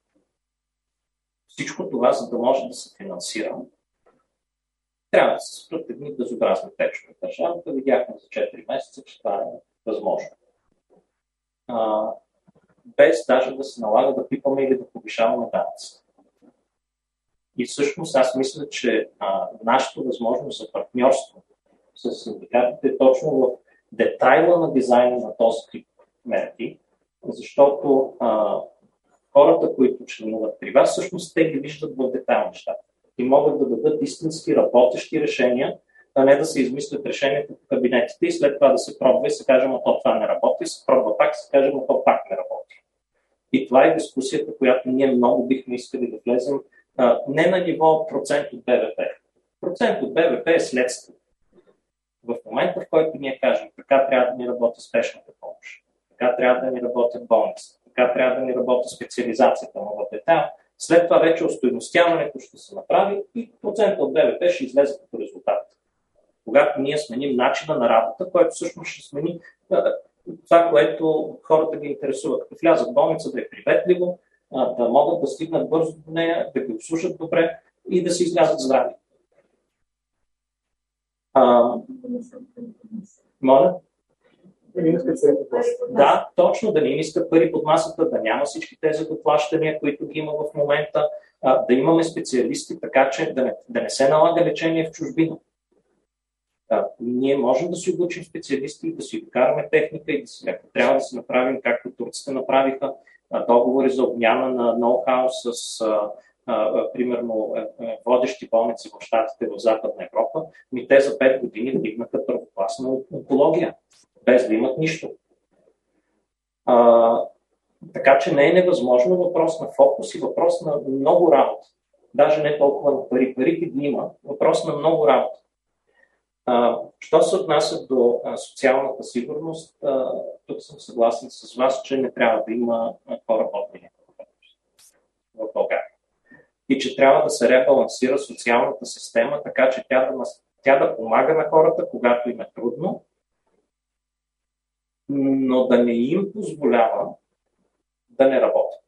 всичко това, за да може да се финансира, трябва да се спрат едни безобразни течове. Държавата видяхме за четири месеца, че това е възможно. А, без даже да се налага да пипаме или да повишаваме данъци. И всъщност аз мисля, че а, нашата възможност за партньорство с синдикатите е точно в детайла на дизайна на този тип мерки, защото а, хората, които членуват при вас, всъщност те ги виждат в детайл нещата и могат да дадат истински работещи решения, а не да се измислят решенията по кабинетите и след това да се пробва и се кажем, а то това не работи, се пробва пак, се кажем, а то пак не работи. И това е дискусията, която ние много бихме искали да влезем а, не на ниво процент от БВП. Процент от БВП е следствие. В момента, в който ние кажем, така трябва да ни работи спешната помощ, така трябва да ни работят болниците, така трябва да ни работи специализацията на детайл, след това вече остойностяването ще се направи и процент от БВП ще излезе като резултат. Когато ние сменим начина на работа, който всъщност ще смени това, което хората ги интересува. Като влязат в болница, да е приветливо, да могат да стигнат бързо до нея, да ги обслужат добре и да се излязат здрави. А, моля? Да, точно, да не им искат пари под масата, да няма всички тези доплащания, които ги има в момента, а, да имаме специалисти, така че да не, да не се налага лечение в чужбина. А, ние можем да си обучим специалисти и да си докараме техника и да си, ако трябва да си направим, както турците направиха, а, договори за обмяна на ноу-хау с а, а, примерно водещи болници в щатите в Западна Европа, ми те за пет години вдигнаха първокласна онкология, без да имат нищо. А, така че не е невъзможно, въпрос на фокус и въпрос на много работа. Даже не толкова на пари. Парите ги има, въпрос на много работа. А, що се отнася до а, социалната сигурност, а, тук съм съгласен с вас, че не трябва да има по-работни в България. И че трябва да се ребалансира социалната система, така че тя да, Тя да помага на хората, когато им е трудно, но да не им позволява да не работят.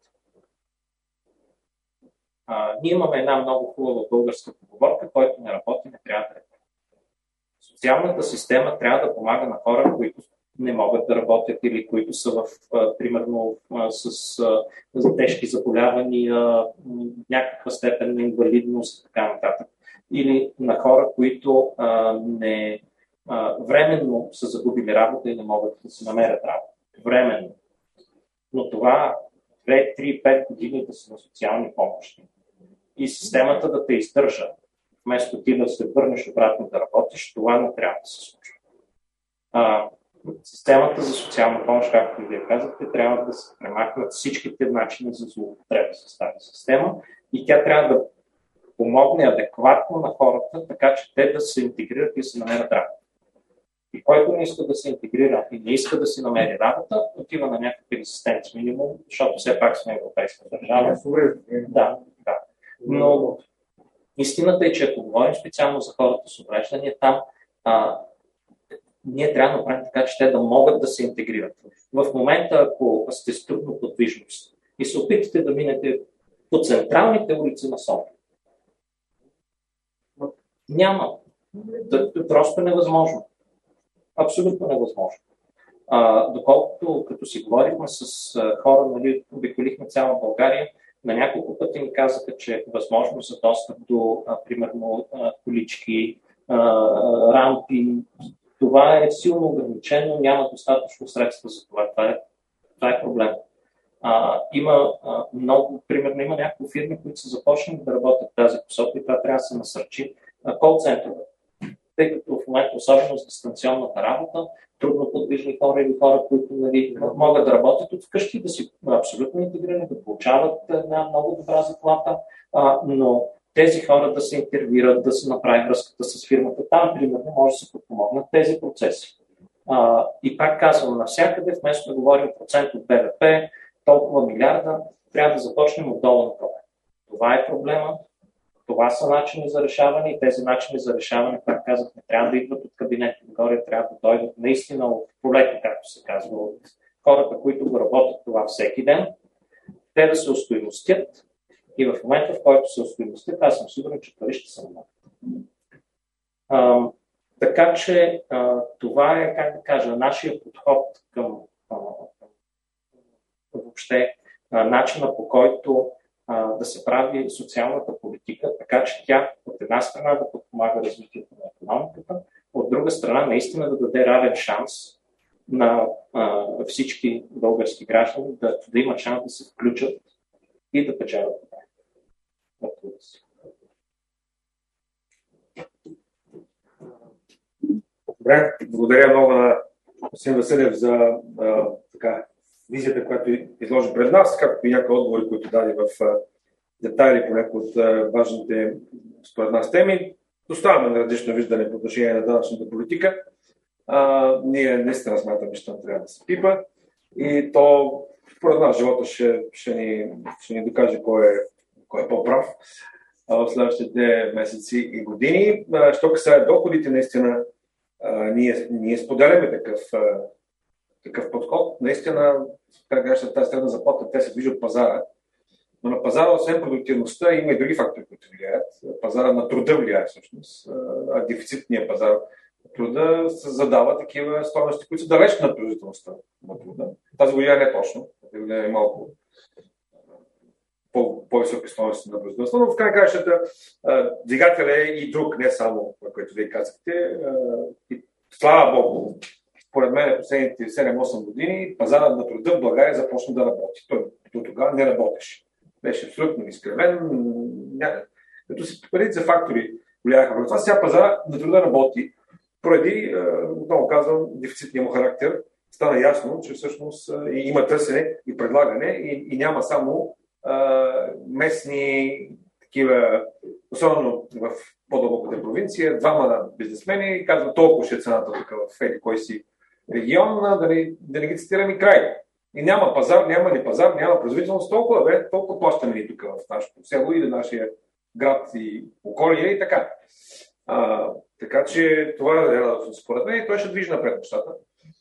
А, ние имаме една много хубава българска поговорка, който не работи, не трябва да работи. Социалната система трябва да помага на хора, които не могат да работят или които са в, а, примерно, а, с а, тежки заболявания, а, някаква степен на инвалидност и така нататък. Или на хора, които а, не а, временно са загубили работа и не могат да се намерят работа. Временно. Но това две, три, пет години да са на социални помощи и системата да те издържа, вместо ти да се върнеш обратно да работиш, това не трябва да се случва. А, системата за социална помощ, както и вие казахте, трябва да се премахнат всичките начини за злоупотреба с тази система и тя трябва да помогне адекватно на хората, така че те да се интегрират и се намерят работа. И който не иска да се интегрира и не иска да си намери работа, отива на някакъв екзистенц минимум, защото все пак сме европейска държава. Да, да. Но истината е, че ако говорим специално за хората с увреждания, там а, ние трябва да направим така, че те да могат да се интегрират. В момента, ако сте с трудно подвижност и се опитате да минете по централните улици на София, няма. Просто невъзможно. Абсолютно невъзможно. А, доколкото, като си говорихме с а, хора, нали, обиколихме цяла България, на няколко пъти ни казаха, че е възможно за достъп до, а, примерно, а, колички, а, рампи. Това е силно ограничено, няма достатъчно средства за това. Това е, това е проблем. А, има а, много, примерно, има няколко фирми, които са започнали да работят в тази посока и това трябва да се насърчи. Кол-центрове. Тъй като в момента, особено с дистанционната работа, трудно подвижни хора или хора, които, нали, могат да работят от вкъщи, да си абсолютно интегрирани, да получават една много добра заплата, а, но тези хора да се интервюират, да се направи връзката с фирмата, там, примерно, може да се подпомогнат тези процеси. А, и пак казвам, навсякъде, вместо да говорим процент от Б Д П, толкова милиарда, трябва да започнем отдолу нагоре. Това е проблема. Това са начини за решаване и тези начини за решаване, както казах, не трябва да идват от кабинета нагоре, трябва да дойдат наистина от полето, както се казва, от хората, които го работят това всеки ден, те да се устойностят и в момента, в който се устойностят, аз съм сигурен, че пари ще са много. Така че а, това е, как да кажа, нашия подход към а, въобще а, начина, по който да се прави социалната политика, така че тя от една страна да подпомага развитието на икономиката, от друга страна наистина да даде равен шанс на а, всички български граждани да, да имат шанс да се включат и да печелят на труда си. Добре, благодаря много на господин Василев за а, така, визията, която изложи пред нас, както и някои отговори, които даде в детайли по някои от важните според нас теми. Оставаме на различно виждане по отношение на данъчната политика. А, ние наистина смятаме, че там трябва да се пипа и то според нас живота ще, ще, ни, ще ни докаже кой е, кой е по-прав в следващите месеци и години. Що касае доходите, наистина ние, ние споделяме такъв такъв подход. Наистина, как кажа, тази средна заплата, те се движат от пазара. Но на пазара, освен продуктивността, има и други фактори, които влияят. Пазара на труда влияе всъщност, а дефицитният пазар на труда се задава такива стойности, които са далеч на производителността на труда. Тази година не е точно, е малко по-високи стойности на производителността, но в край кажещата двигател е и друг, не само, което вие казахте. И, слава Богу, според мен, последните седем-осем години пазарът на труда в България започна да работи. Той до тогава не работеше. Беше абсолютно изкривен. Като се преди за фактори влияха върху това, сега пазарът на труда работи. Поради, отново казвам, дефицитния му характер, стана ясно, че всъщност има търсене и предлагане и, и няма само а, местни такива, особено в по-дълбоката провинция, двама бизнесмени казват толкова ще е цената тук в еди кой си регион, да не, да не ги цитирам и край. И няма пазар, няма ни пазар, няма производителност, толкова бе, толкова плащаме ни тук в нашото село или нашия град и околие и така. А, така че това е реално според мен и той ще движи напред нещата.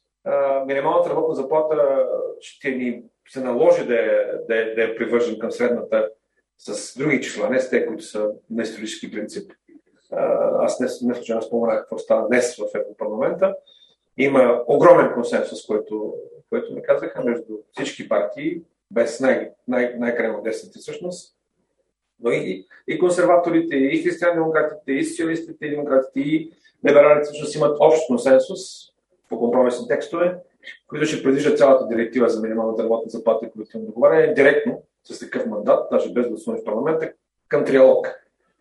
А, минималната работна заплата ще ни се наложи да е, да е, да е привържен към средната с други числа, не с те, които са на исторически принцип. А, аз не, не случайно споменах какво става днес в Европарламента. Има огромен консенсус, който, който ми казаха между всички партии, без най- най- най-крайно десните всъщност, но и, и консерваторите, и християн-демократите, и социалистите, и демократите, и либералите всъщност имат общ консенсус по компромисни текстове, които ще предвиждат цялата директива за минималната работна заплата и колективно договаряне директно с такъв мандат, даже без гласуване в парламента, към триалог.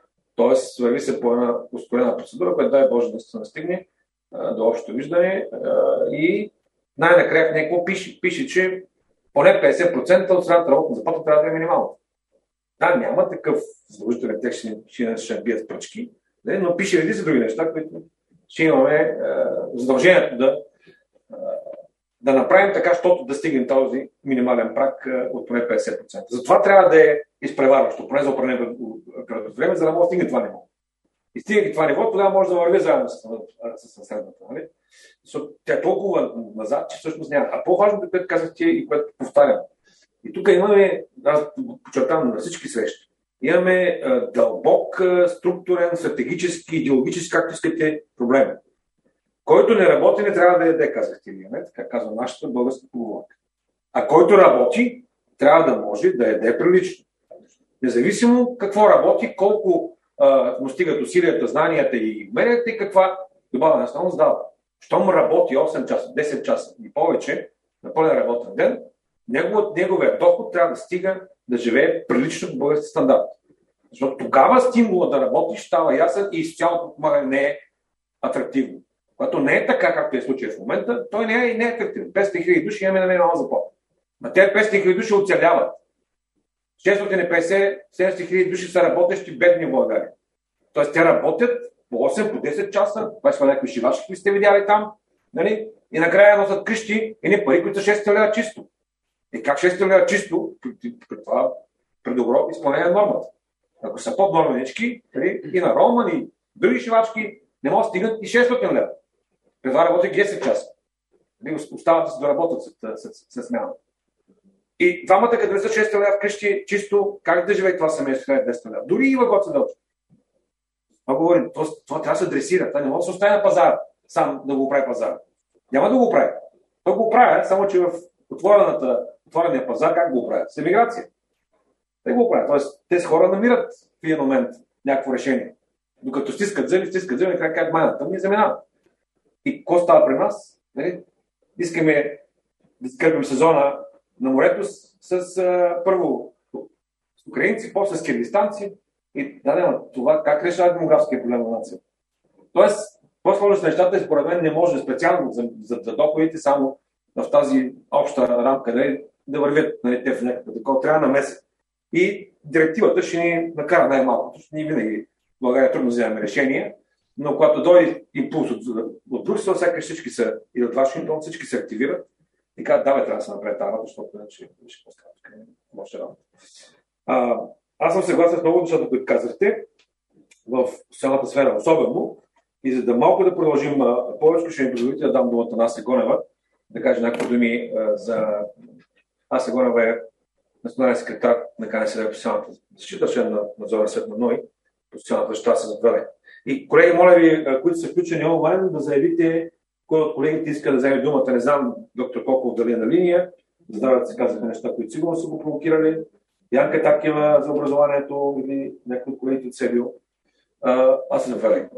Тоест, върви се по една ускорена процедура, която дай Боже да се настигне а, до общо виждане а, и най-накрая в някакво пише, пише, че поне петдесет процента от средната работна заплата трябва да е минимална. Да, няма такъв задължителен текст, ще, ще бият пръчки, но пише редица други неща, които ще имаме а, задължението да, а, да направим така, защото да стигнем този минимален праг а, от поне петдесет процента. Затова трябва да е изпреварващо, поне за определено време, за да може да стигне това ниво. И стигайки това ниво, тогава може да върви заедно с, с, с средната. Нали? Защото тя е толкова назад, че всъщност няма. А по-важното, което казахте и което повтарям. И тук имаме, аз го подчертавам на всички срещи, имаме а, дълбок, а, структурен, стратегически, идеологически, както искате, проблем. Който не работи, не трябва да яде, казахте вие, не? Така казва нашата българска поговорка. А който работи, трябва да може да яде прилично. Независимо какво работи, колко а, му стигат усилията, знанията и уменията и каква добавена стойност дава. Щом работи осем часа, десет часа и повече на пълен работен ден, неговият, неговият доход трябва да стига да живее прилично по български стандарт. Защото тогава стимула да работиш става ясен и социалното подпомагане не е атрактивно. Когато не е така, както е случай в момента, той не е, не е атрактивен. петстотин хиляди души имаме на минимална заплата. На тези петстотин хиляди души оцеляват. шестстотин и петдесет до седемстотин хиляди души са работещи бедни в България. Тоест те работят по осем, по десет часа, това са някакви шивашки, които сте видяли там, нали? И накрая носят къщи едни пари, които са шестстотин лева чисто. И как шестстотин лева чисто, при това при добро изпълнение на нормата. Ако са под-норменички, и на Роман, и други шивачки, не могат да стигнат и шестстотин лева. При това работят десет часа. Остават да се доработят след смяна. И двамата, като не са шестстотин лева вкъщи, чисто, как да живее това семейство с хиляда и двеста лева? Дори и въгод се дължи. Това говорим, това, това трябва да се адресира. Това не може да се остави на пазара, сам да го прави пазара. Няма да го прави. Той го прави, само че в отворения пазар как го прави? С емиграция. Те го правят. Тоест, тези хора намират в един момент някакво решение. Докато стискат зъби, стискат зъби, как как майната ми заминават. И какво става при нас? Нали? Искаме да скърпим сезона на морето с, с а, първо с украинци, после с киргизстанци. И да, няма това как решава демографския проблем на нацията. Тоест, по-сложно с нещата и според мен не може специално за, за, за доходите само в тази обща рамка да, да вървят нали, те в някакъв такова. Трябва на месец. И директивата ще ни накара най-малкото. Ние винаги в България трудно вземаме решения, но когато дойде импулс от, от Брюксел, сякаш всички са, и от Вашингтон, всички се активират и казват, да, бе, трябва да се направи тази работа, защото иначе ще поставя може работа. А, аз съм съгласен с много нещата, които казахте, в социалната сфера особено, и за да малко да продължим повече, ще ми позволите да дам думата на Ася Гонева, да каже някакви думи а, за... Ася Гонева е национален секретар на КНСБ по социалната защита, член на надзорен съвет на НОИ, по социалната защита се задведе. И колеги, моля ви, които са включени онлайн, да заявите кой от колегите иска да вземе думата. Не знам доктор Коков дали е на линия, за да се казаха неща, които сигурно са го провокирали. Янка Такева за образованието или някой от колегите от Себио. Аз се завеля.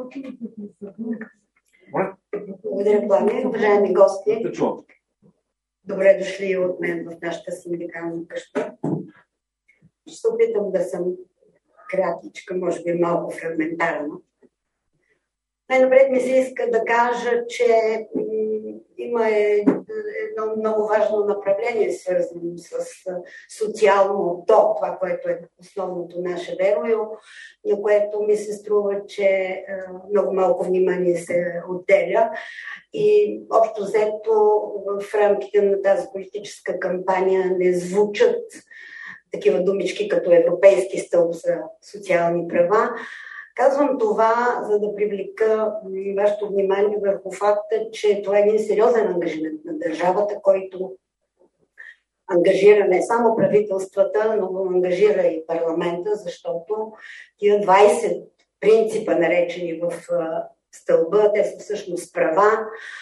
Благодаря, Пламен. Уважаеми гости. Да чувам. Добре дошли от мен в нашата синдикална къща. Ще се опитам да съм кратичка, може би малко фрагментарна. Най-напред ми се иска да кажа, че м- има едно много важно направление, свързано с социално то, това, което е основното наше верою, на което ми се струва, че много малко внимание се отделя. И общо взето в рамките на тази политическа кампания не звучат такива думички като Европейски стълб за социални права, Казвам това, за да привлека вашето внимание върху факта, че това е един сериозен ангажимент на държавата, който ангажира не само правителствата, но ангажира и парламента, защото тия двайсет принципа, наречени в стълба, те са всъщност права.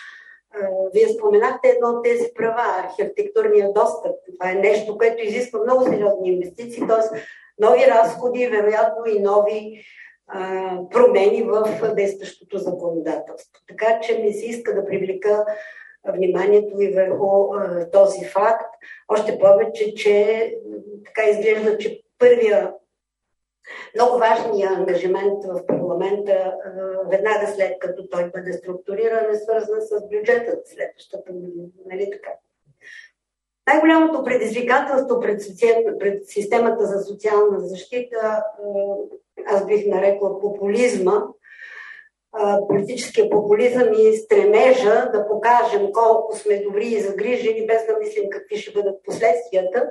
Вие споменахте едно от тези права, архитектурния достъп. Това е нещо, което изисква много сериозни инвестиции, т.е. нови разходи, вероятно и нови а, промени в действащото законодателство. Така че ми се иска да привлека вниманието ви върху а, този факт. Още повече, че така изглежда, че първия много важният ангажимент в парламента, веднага след като той бъде структуриран, е свързан с бюджета за следващата година. Нали така? Най-голямото предизвикателство пред, социал... пред системата за социална защита, аз бих нарекла популизма, политическия популизъм и стремежа да покажем колко сме добри и загрижени, без да мислим какви ще бъдат последствията.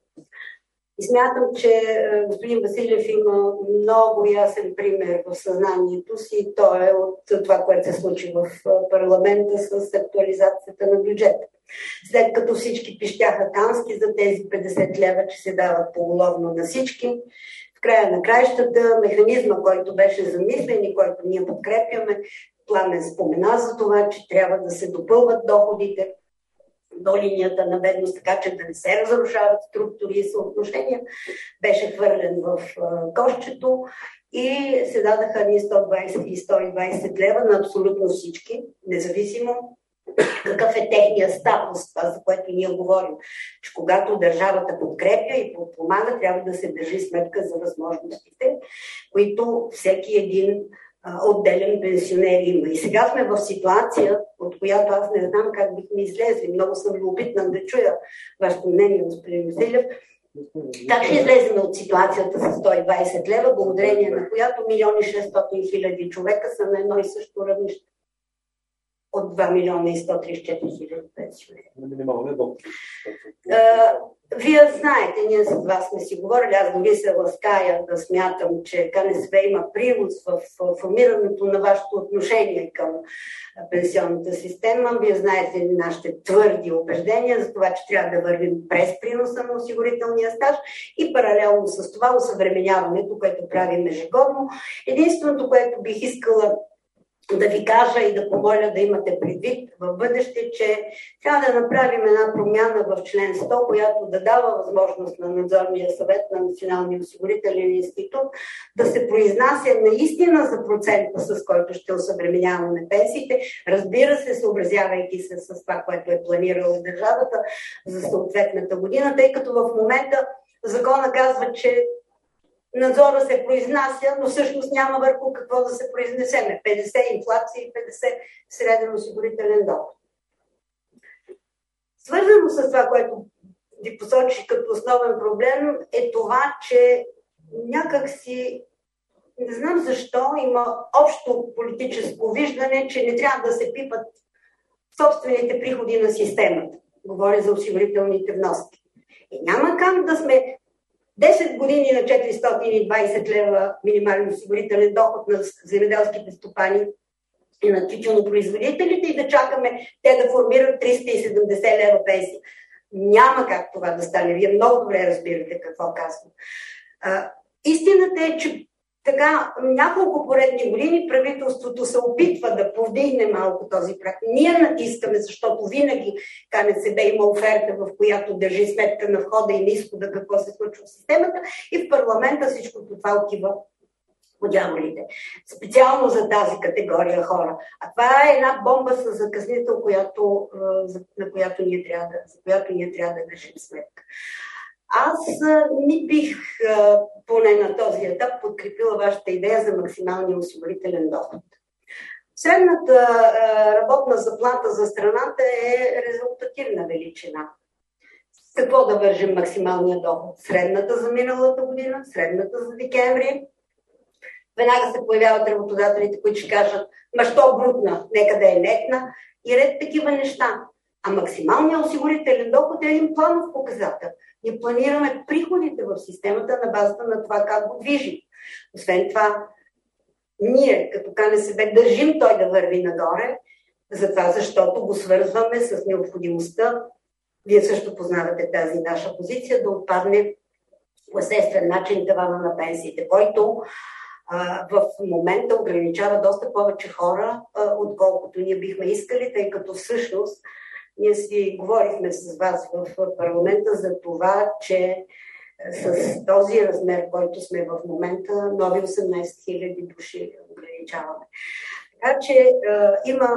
И смятам, че господин Василев има много ясен пример в съзнанието си. То е от това, което се случи в парламента с актуализацията на бюджета. След като всички пищяха кански за тези петдесет лева, че се дават поголовно на всички, в края на краищата механизма, който беше замислен и който ние подкрепяме, Пламен спомена за това, че трябва да се допълват доходите до линията на бедност, така че да не се разрушават структури и съотношения, беше хвърлен в кошчето и се дадаха ни сто двайсет и сто и двайсет лева на абсолютно всички, независимо какъв е техния статус, това за което ние говорим, че когато държавата подкрепя и подпомага, трябва да се държи сметка за възможностите, които всеки един отделен пенсионер има. И сега сме в ситуация, от която аз не знам как бихме излезли. Много съм любопитна да чуя вашето мнение, господин Василев. Как ще излезем от ситуацията с сто и двайсет лева, благодарение на която милион и шестстотин хиляди човека са на едно и също равнище от два милиона и сто тридесет и четири хиляди пенсионери. Вие знаете, ние с вас сме си говорили, аз дори се лаская да смятам, че КНСБ има принос в формирането на вашето отношение към пенсионната система. Вие знаете нашите твърди убеждения за това, че трябва да вървим през приноса на осигурителния стаж и паралелно с това усъвременяването, което правим ежегодно. Единственото, което бих искала да ви кажа и да помоля да имате предвид в бъдеще, че трябва да направим една промяна в член сто, която да дава възможност на надзорния съвет на Националния осигурителен институт да се произнася наистина за процента, с който ще осъвременяваме пенсиите, разбира се, съобразявайки се с това, което е планирала държавата за съответната година, тъй като в момента закона казва, че надзора се произнася, но всъщност няма върху какво да се произнесеме. петдесет инфлация и петдесет среден осигурителен доход. Свързано с това, което ви посочи като основен проблем, е това, че някак си, не знам защо, има общо политическо виждане, че не трябва да се пипат собствените приходи на системата. Говоря за осигурителните вноски. И няма как да сме десет години на четиристотин и двайсет лева минимален осигурителен доход на земеделските стопани и на тютюнопроизводителите и да чакаме те да формират триста и седемдесет лева пенсия. Няма как това да стане. Вие много добре разбирате какво казвам. А, истината е, че така няколко поредни години правителството се опитва да повдигне малко този прак. Ние натискаме, защото винаги КНСБ има оферта, в която държи сметка на входа и на изхода какво се случва в системата и в парламента всичко това отива по дяволите. Специално за тази категория хора. А това е една бомба с закъснител, която, на която ние трябва да, за която ние трябва да държим сметка. Аз не бих, поне на този етап, подкрепила вашата идея за максималния осигурителен доход. Средната работна заплата за страната е резултативна величина. Какво да вържим максималния доход? Средната за миналата година, средната за декември. Веднага се появяват работодателите, които ще кажат, ма що брутна, нека да е нетна и ред такива неща. А максималният осигурителен доход е един планов показател. Ние планираме приходите в системата на базата на това как го движим. Освен това, Ние, като КНСБ, държим той да върви нагоре, затова защото го свързваме с необходимостта, вие също познавате тази наша позиция, да отпадне по естествен начин тавана на пенсиите, който а, в момента ограничава доста повече хора, а, отколкото ние бихме искали, тъй като всъщност ние си говорихме с вас в парламента за това, че с този размер, който сме в момента, нови осемнайсет хиляди души ограничаваме. Така че е, има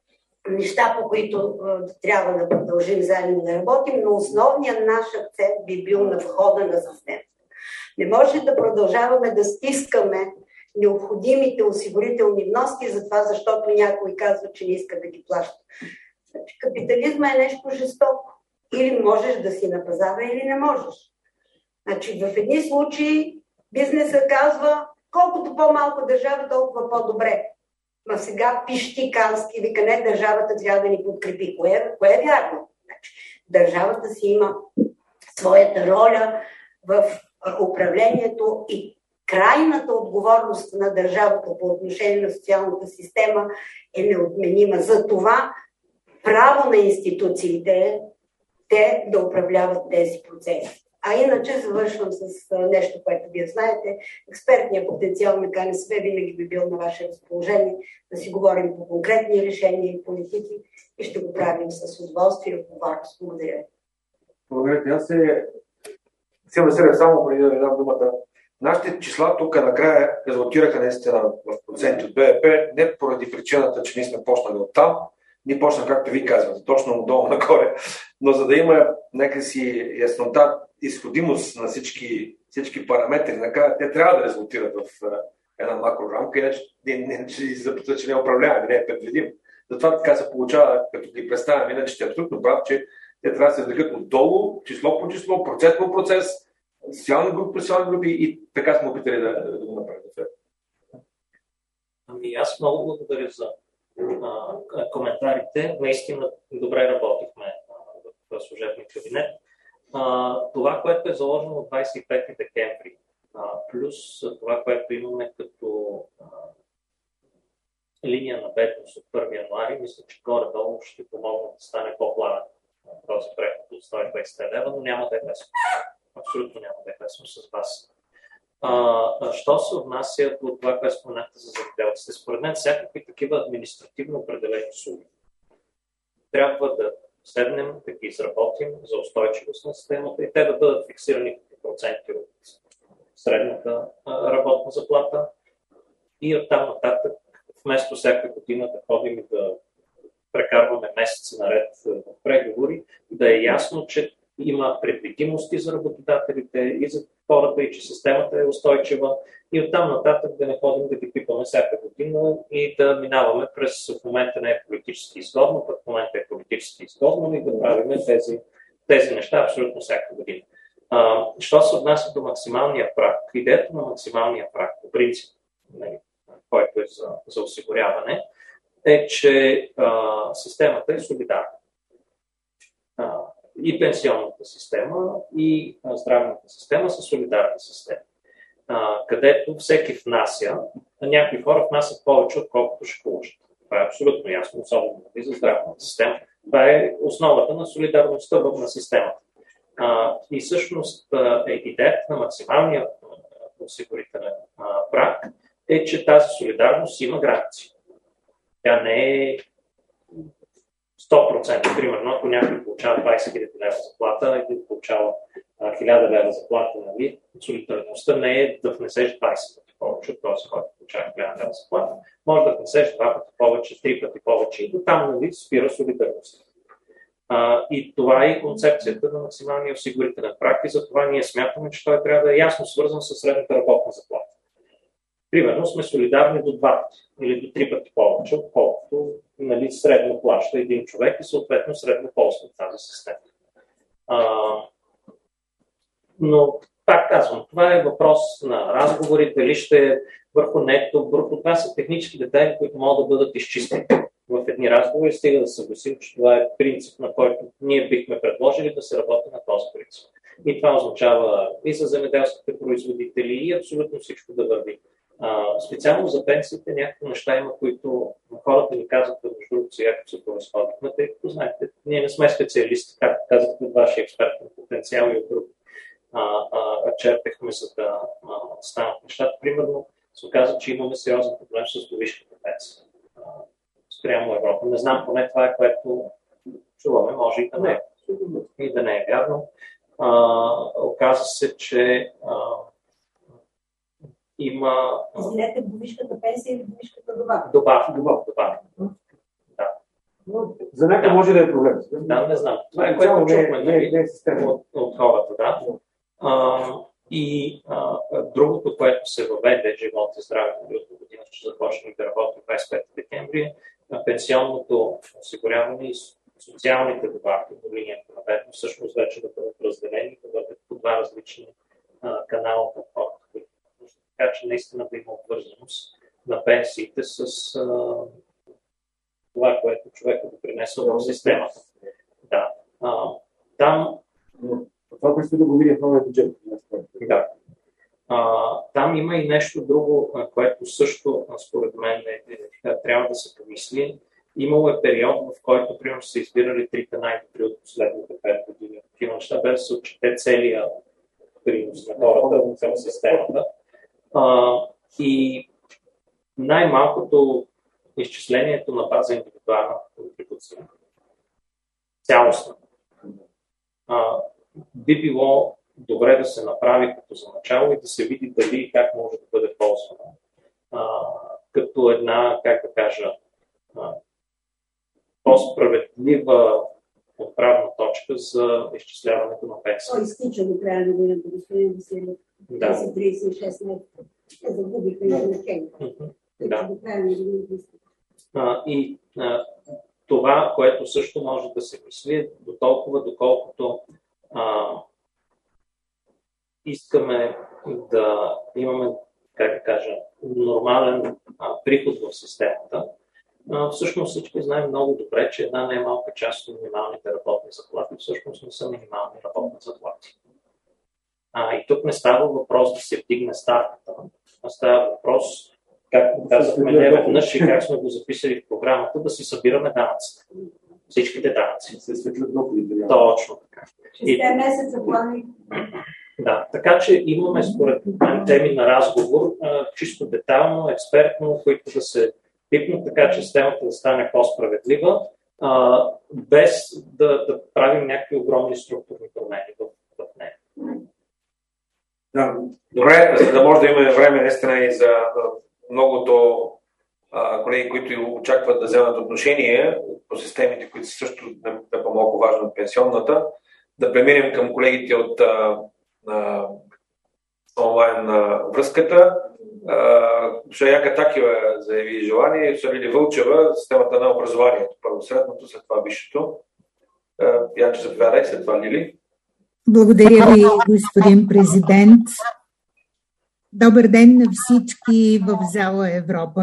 неща, по които е, трябва да продължим заедно да работим, но основният наш акцент би бил на входа на системата. Не може да продължаваме да стискаме необходимите осигурителни вноски за това, защото някой казва, че не иска да ги плаща. Капитализма е нещо жестоко. Или можеш да си на пазара, или не можеш. Значи в едни случаи бизнесът казва, колкото по-малко държава, толкова по-добре. Ма сега пищи Кански, вика, не, държавата трябва да ни подкрепи. Кое, кое е вярно? Значи, държавата си има своята роля в управлението и крайната отговорност на държавата по отношение на социалната система е неотменима. За това право на институциите е те да управляват тези процеси. А иначе завършвам с нещо, което вие знаете. Експертният потенциал на КНСБ винаги би бил на ваше разположение да си говорим по конкретни решения и политики и ще го правим с удоволствие и отговорност. Благодаря. Благодаря. Аз се силно се само преди да ви дам думата. Нашите числа тук накрая резултираха наистина в проценти от БВП, не поради причината, че ние сме почнали от там. Ние почнем, както ви казвате, точно отдолу нагоре, но за да има някакси яснота, изходимост на всички, всички параметри, накрая те трябва да резултират в uh, една макрорамка, иначе ще запитва, че не е управляем, не е предвидим. Затова така се получава, като ги представям, иначе ще е абсолютно прав, че те трябва да се двигат отдолу, число по число, процес по процес, социални групи по социални групи и така сме опитали да, да го направим. Ами аз много благодаря за а, коментарите. Наистина добре работихме а, в служебния кабинет. А, това, което е заложено от двадесет и пети декември, а, плюс това, което имаме като а, линия на бедност от първи януари, мисля, че горе-долу ще помогне да стане по-плавен този преход от сто и двадесет лева, но няма да е лесно. Абсолютно няма да е лесно с вас. А, що се отнася до това, което споменахте за земеделците? Според мен всякакви такива административно определени услуги трябва да седнем, да ги изработим за устойчивост на системата и те да бъдат фиксирани като проценти от средната а, работна заплата и оттам нататък, вместо всяка година да ходим и да прекарваме месеци наред в преговори, да е ясно, че има предвидимости за работодателите и за хората и че системата е устойчива и оттам нататък да не ходим да ги пипаме всяка година и да минаваме през в момента не е политически изгодно, пък в момента е политически изгодно и да правим тези, тези неща абсолютно всяка година. А, що се отнася до максималния праг? Идеята на максималния праг, по принцип, който е за, за осигуряване, е, че а, системата е солидарна. А, и пенсионната система, и а, здравната система са солидарни системи, а, където всеки внася, а някои хора внасят повече, отколкото ще получат. Това е абсолютно ясно, особено и за здравната система. Това е основата на солидарността на системата. А, и всъщност е идеята на максималния осигурителен праг е, че тази солидарност има граници. Тя не е сто процента. Примерно, ако някой получава двадесет хиляди лева заплата, един получава хиляда лева заплата, нали? Солидарността не е да внесеш двадесет пъти повече от този, който получава хиляда лева заплата. Може да внесеш два пъти повече, три пъти повече и до там, нали, спира солидарността. А, и това е и концепцията на максималния осигурителен праг и затова ние смятаме, че той трябва да е ясно свързан с средната работна заплата. Примерно сме солидарни до два пъти или до три пъти повече, отколкото, нали, средно плаща един човек и съответно средно ползва тази система. А, но, пак казвам, това е въпрос на разговори, дали ще върху нето, върху това са технически детайли, които могат да бъдат изчистени в едни разговори, стига да съгласим, че това е принцип, на който ние бихме предложили да се работи на този принцип. И това означава и за земеделските производители, и абсолютно всичко да върви А, специално за пенсиите някакви неща има, които хората ни казват, между другото, сега като се поразходихме, тъй като знаете, ние не сме специалисти, както казахте, от вашия експертен потенциал и от друг а, а, черпехме, за да а, станат нещата. Примерно се оказа, че имаме сериозен проблем с вдовишката пенсия спрямо Европа. Не знам, поне това е, което чуваме, може и да не е, и да не е вярно. А, оказа се, че а, има... Извинете, вдовишката пенсия или вдовишката добавка? Добавка, добавка, добавка. Да. Но за някакъв да. Може да е проблем. Да, не знам. Това е което чухме нали, от, от хората, да. А, и а, другото, което се въведе, живот и здраве, от година ще започне да работи двадесет и пети декември, пенсионното осигуряване и социалните добавки по линията на бедност всъщност вече да бъдат разделени, да бъдат по два различни а, канала към хората, които така че наистина да има обвързаност на пенсиите с а, това, което човек е допринесъл в системата. Да. А, там... Това, което да го видя в новия бюджет. Да. А, там има и нещо друго, което също, според мен, е, е, трябва да се помисли. Имало е период, в който, примерно, са избирали трите най-добри от последните пет години. Такива неща, без да се отчете целия принос на хората към системата. А, и най-малкото изчислението на база индивидуална контрибуция. Цялостна. А, би било добре да се направи като за начало и да се види дали и как може да бъде ползвана. А, като една, как да кажа, а, по-справедлива отправна точка за изчисляването на пенсия. Той изтича до края на годината, господин Василев. Да. тридесет и шест метра. Те загубиха и значение. Да. До края на годината. А, и а, това, което също може да се мисли, до толкова, доколкото а, искаме да имаме, как да кажа, нормален а, приход в системата. А, всъщност всички знаем много добре, че една немалка част от минималните работни заплати всъщност не са минимални работни заплати. А, и тук не става въпрос да се вдигне ставката, а става въпрос, както казахме не веднъж и как сме го записали в програмата, да си събираме данъците. Всичките данъци. Се светлят доходите. Точно така. Шесте месеца плани. Да, така че имаме според мен теми на разговор, чисто детайлно, експертно, които да се пипнат, така че системата да стане по-справедлива, без да, да правим някакви огромни структурни промени в, в нея. Да, добре, за да може да имаме време наистина и за многото а, колеги, които очакват да вземат отношение по системите, които са също не по-малко важни от пенсионната, да преминем към колегите от а, а, онлайн а, връзката. Шаяка Такива заяви желание, Савили Вълчева, системата на образованието, първо средното, след това висшето. Янче, заповядай, след това Лили. Благодаря ви, господин президент. Добър ден на всички в зала Европа.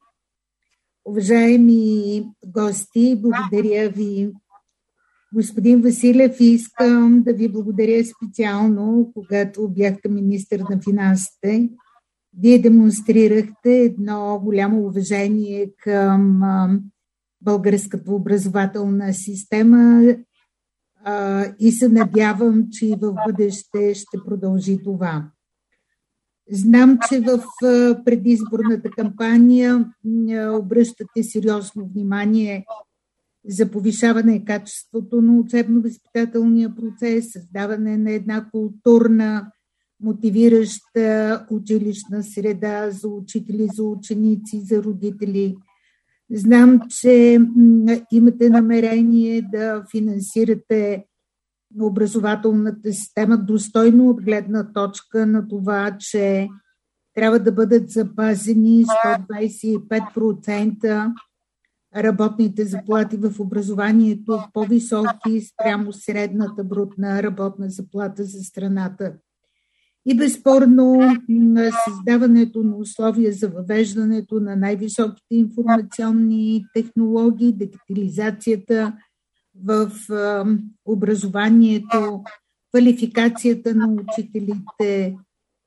Уважаеми гости, благодаря ви. Господин Василев, искам да ви благодаря специално, когато бяхте министър на финансите. Вие демонстрирахте едно голямо уважение към българската образователна система и се надявам, че и в бъдеще ще продължи това. Знам, че в предизборната кампания обръщате сериозно внимание за повишаване качеството на учебно-възпитателния процес, създаване на една културна, мотивираща училищна среда за учители, за ученици, за родители. Знам, че имате намерение да финансирате образователната система достойно от гледна точка на това, че трябва да бъдат запазени сто двадесет и пет процента работните заплати в образованието по-високи спрямо средната брутна работна заплата за страната. И безспорно създаването на условия за въвеждането на най-високите информационни технологии, дигитализацията в образованието, квалификацията на учителите,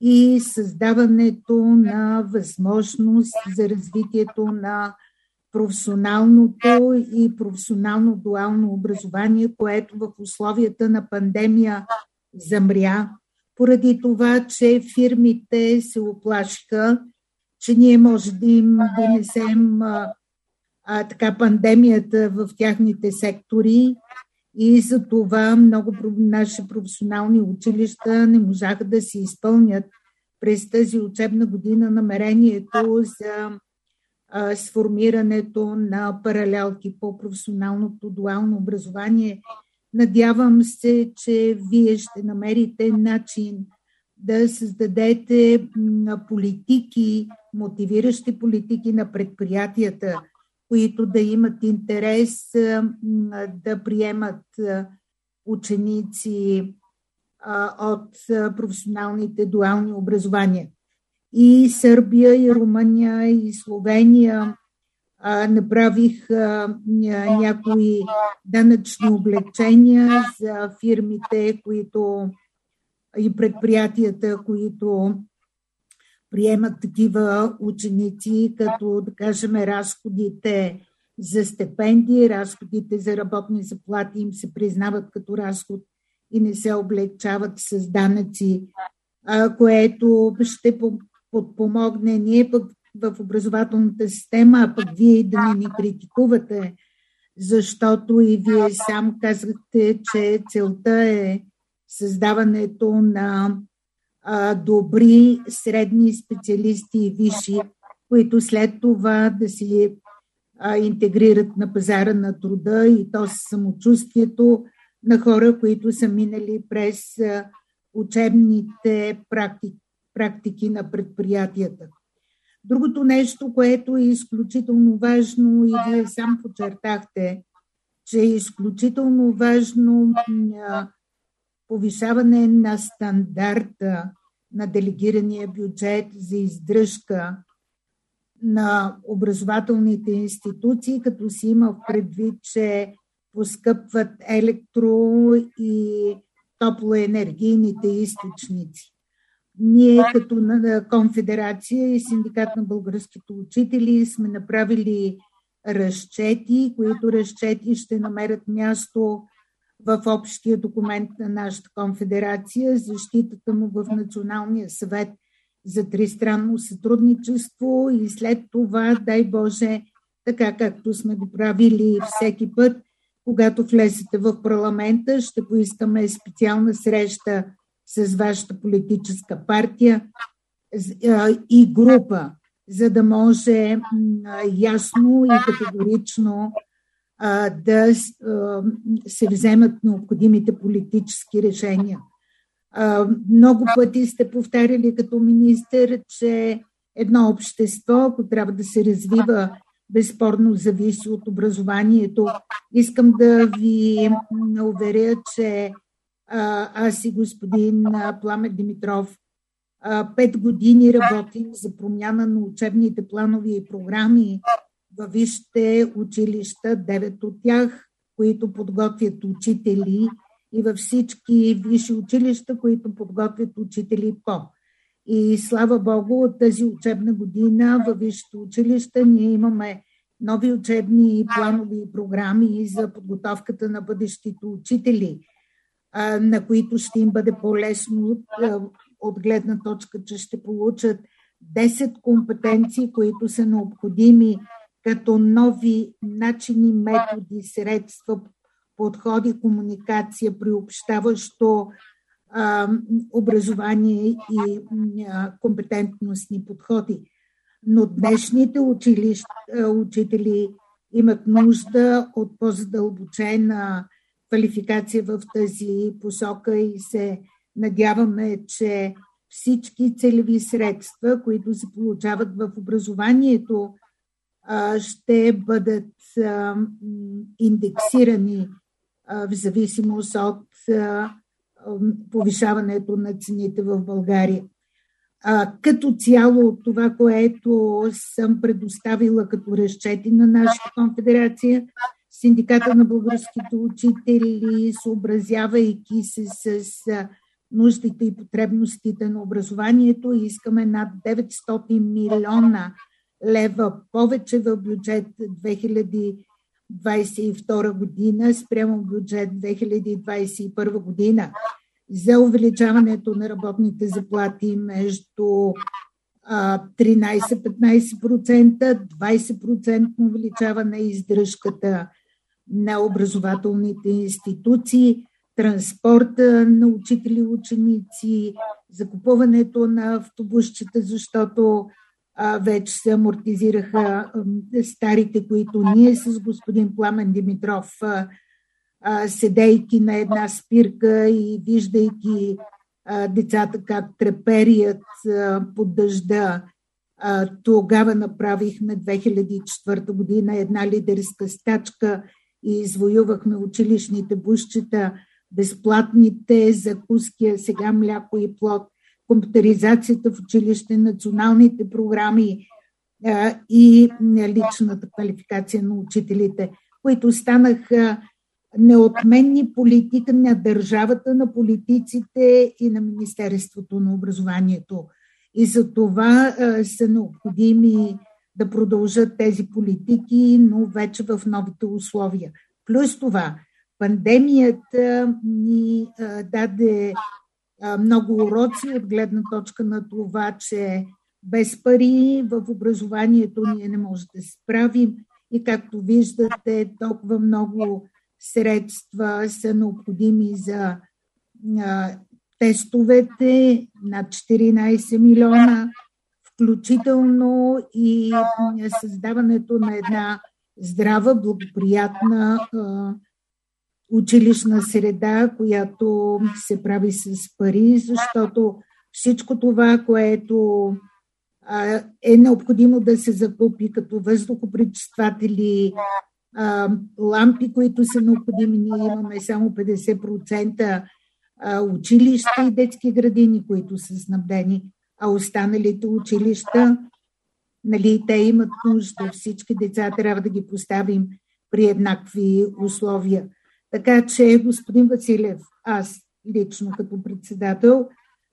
и създаването на възможност за развитието на професионалното и професионално дуално образование, което в условията на пандемия замря, поради това, че фирмите се оплашиха, че ние може да им донесем а, а, така пандемията в тяхните сектори и за това много наши професионални училища не можаха да се изпълнят през тази учебна година намерението за а, сформирането на паралелки по професионалното дуално образование. Надявам се, че вие ще намерите начин да създадете политики, мотивиращи политики на предприятията, които да имат интерес да приемат ученици от професионалните дуални образования. И Сърбия, и Румъния, и Словения направих някои данъчни облегчения за фирмите, които и предприятията, които приемат такива ученици, като, да кажем, разходите за стипендии, разходите за работни заплати им се признават като разход и не се облегчават с данъци, което ще подпомогне ние пък в образователната система, а пък вие и да не ни критикувате, защото и вие сам казахте, че целта е създаването на а, добри средни специалисти и висши, които след това да се а, интегрират на пазара на труда и то с самочувствието на хора, които са минали през а, учебните практики, практики на предприятията. Другото нещо, което е изключително важно и вие сам подчертахте, че е изключително важно а, повишаване на стандарта на делегирания бюджет за издръжка на образователните институции, като си има предвид, че поскъпват електро- и топлоенергийните източници. Ние като конфедерация и синдикат на българските учители сме направили разчети, които разчети ще намерят място в общия документ на нашата конфедерация, защитата му в Националния съвет за тристранно сътрудничество и след това, дай Боже, така както сме го правили всеки път, когато влезете в парламента, ще поискаме специална среща с вашата политическа партия и група, за да може ясно и категорично да се вземат необходимите политически решения. Много пъти сте повтаряли като министър, че едно общество, ако трябва да се развива, безспорно зависи от образованието. Искам да ви уверя, че аз и господин Пламен Димитров пет години работим за промяна на учебните планове и програми във висшите училища, девет от тях, които подготвят учители, и във всички висши училища, които подготвят учители по. И слава Богу, от тази учебна година във висшите училища ние имаме нови учебни планове и програми за подготовката на бъдещите учители, на които ще им бъде по-лесно от гледна точка, че ще получат десет компетенции, които са необходими като нови начини, методи, средства, подходи, комуникация, приобщаващо а, образование и а, компетентностни подходи. Но днешните училищ, учители имат нужда от по-задълбочена квалификация в тази посока и се надяваме, че всички целеви средства, които се получават в образованието, ще бъдат индексирани в зависимост от повишаването на цените в България. Като цяло от това, което съм предоставила като разчети на нашата конфедерация, Синдиката на българските учители, съобразявайки се с нуждите и потребностите на образованието. Искаме над деветстотин милиона лева повече в бюджет две хиляди двадесет и втора година спрямо бюджет две хиляди двадесет и първа година за увеличаването на работните заплати между тринадесет-петнадесет процента, двадесет процента увеличаване издръжката на образователните институции, транспорта на учители и ученици, закупуването на автобусчета, защото а, вече се амортизираха а, старите, които ние с господин Пламен Димитров, а, а, седейки на една спирка и виждайки а, децата как треперият а, под дъжда. А, тогава направихме две хиляди и четвърта година една лидерска стачка и извоювахме училищните бусчета, безплатните закуски, сега мляко и плод, компютъризацията в училище, националните програми а, и личната квалификация на учителите, които станаха неотменни политика на държавата, на политиците и на Министерството на образованието. И за това а, са необходими да продължат тези политики, но вече в новите условия. Плюс това, пандемията ни а, даде а, много уроци от гледна точка на това, че без пари в образованието ние не можем да се справим и както виждате, толкова много средства са необходими за а, тестовете, над четиринадесет милиона, включително и създаването на една здрава, благоприятна а, училищна среда, която се прави с пари, защото всичко това, което а, е необходимо да се закупи като въздухопречистватели, а, лампи, които са необходими, ние имаме само петдесет процента а, училища и детски градини, които са снабдени, а останалите училища, нали, те имат нужда, всички деца трябва да ги поставим при еднакви условия. Така че, господин Василев, аз лично като председател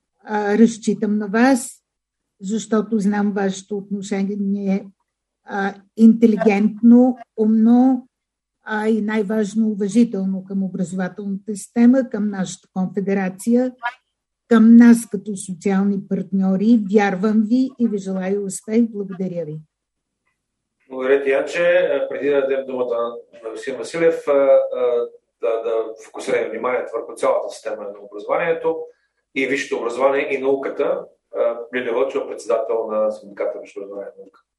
а, разчитам на вас, защото знам вашето отношение а, интелигентно, умно, а и най-важно уважително към образователната система, към нашата конфедерация, към нас като социални партньори. Вярвам ви и ви желая успех. Благодаря ви. Благодаря ти, Янче. Преди да дадем думата на господин Василев, да, да фокусираме вниманието върху цялата система на образованието и висшето образование и науката. Лилия Вълчева, председател на Синдиката Висше образование и наука.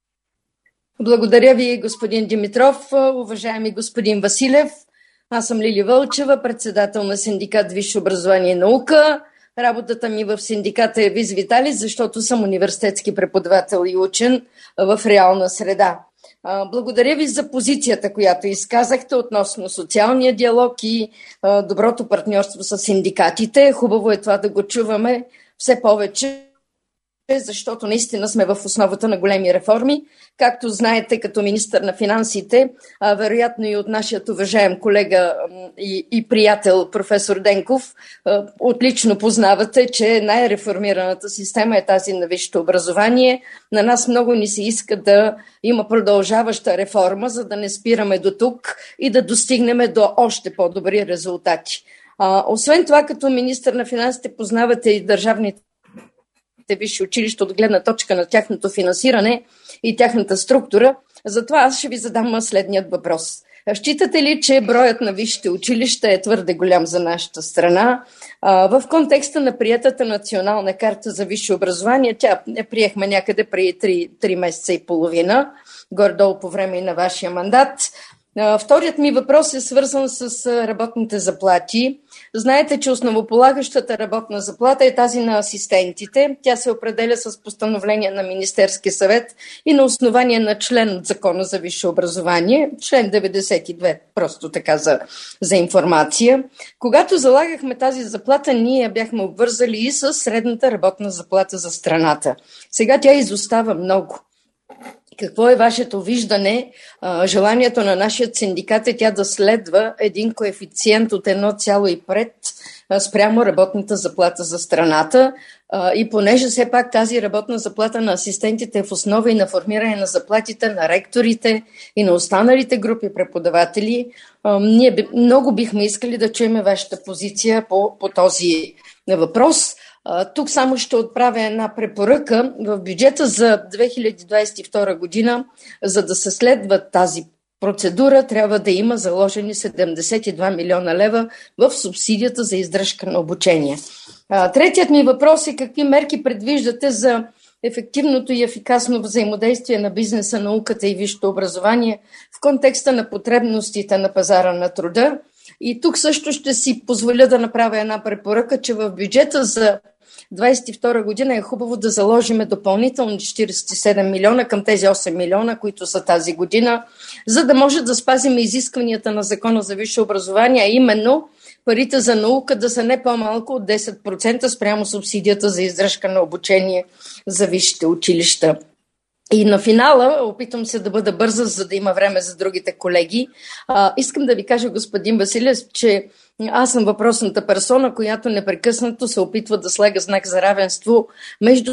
Благодаря ви, господин Димитров. Уважаеми господин Василев, аз съм Лилия Вълчева, председател на Синдикат Висше образование и наука. Работата ми в синдиката е виз виталис, защото съм университетски преподавател и учен в реална среда. Благодаря ви за позицията, която изказахте относно социалния диалог и доброто партньорство с синдикатите. Хубаво е това да го чуваме все повече, защото наистина сме в основата на големи реформи. Както знаете, като министър на финансите, а вероятно и от нашият уважаем колега и, и приятел професор Денков, отлично познавате, че най-реформираната система е тази на висшето образование. На нас много ни се иска да има продължаваща реформа, за да не спираме до тук и да достигнем до още по-добри резултати. А, освен това, като министър на финансите познавате и държавните висши училища от гледна точка на тяхното финансиране и тяхната структура. Затова аз ще ви задам следният въпрос. Считате ли, че броят на висшите училища е твърде голям за нашата страна? В контекста на приетата национална карта за висше образование, тя я приехме някъде преди три месеца и половина, горе-долу по време на вашия мандат. Вторият ми въпрос е свързан с работните заплати. Знаете, че основополагащата работна заплата е тази на асистентите. Тя се определя с постановление на Министерския съвет и на основание на член от Закона за висше образование, член деветдесет и две, просто така за, за информация. Когато залагахме тази заплата, ние бяхме обвързали и с средната работна заплата за страната. Сега тя изостава много. какво е вашето виждане, желанието на нашия синдикат е тя да следва един коефициент от едно цяло и пет спрямо работната заплата за страната. И понеже все пак тази работна заплата на асистентите е в основа и на формиране на заплатите на ректорите и на останалите групи преподаватели, ние много бихме искали да чуем вашата позиция по, по този въпрос. Тук само ще отправя една препоръка. В бюджета за две хиляди двадесет и втора година, за да се следва тази процедура, трябва да има заложени седемдесет и два милиона лева в субсидията за издръжка на обучение. Третият ми въпрос е какви мерки предвиждате за ефективното и ефикасно взаимодействие на бизнеса, науката и висшето образование в контекста на потребностите на пазара на труда. И тук също ще си позволя да направя една препоръка, че в бюджета за двадесет и втора година е хубаво да заложиме допълнително четиридесет и седем милиона към тези осем милиона, които са тази година, за да може да спазим изискванията на Закона за висше образование, а именно парите за наука да са не по-малко от десет процента спрямо субсидията за издръжка на обучение за висшите училища. И на финала, опитвам се да бъда бърза, за да има време за другите колеги. А, искам да ви кажа, господин Василев, че аз съм въпросната персона, която непрекъснато се опитва да слага знак за равенство между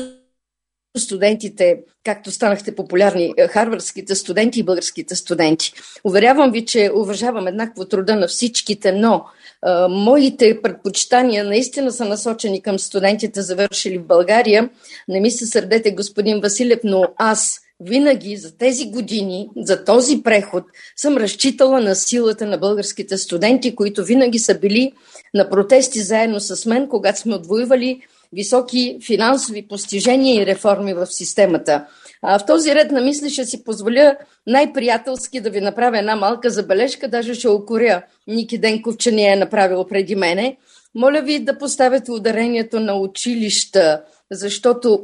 студентите, както станахте популярни, харвардските студенти и българските студенти. Уверявам ви, че уважавам еднакво труда на всичките, но а, моите предпочитания наистина са насочени към студентите, завършили в България. Не ми се сърдете, господин Василев, но аз винаги за тези години, за този преход, съм разчитала на силата на българските студенти, които винаги са били на протести заедно с мен, когато сме отвоювали високи финансови постижения и реформи в системата. А в този ред на мисли ще си позволя най-приятелски да ви направя една малка забележка, даже ще укоря Ники Денков, че не е направил преди мене. Моля ви да поставяте ударението на училища, защото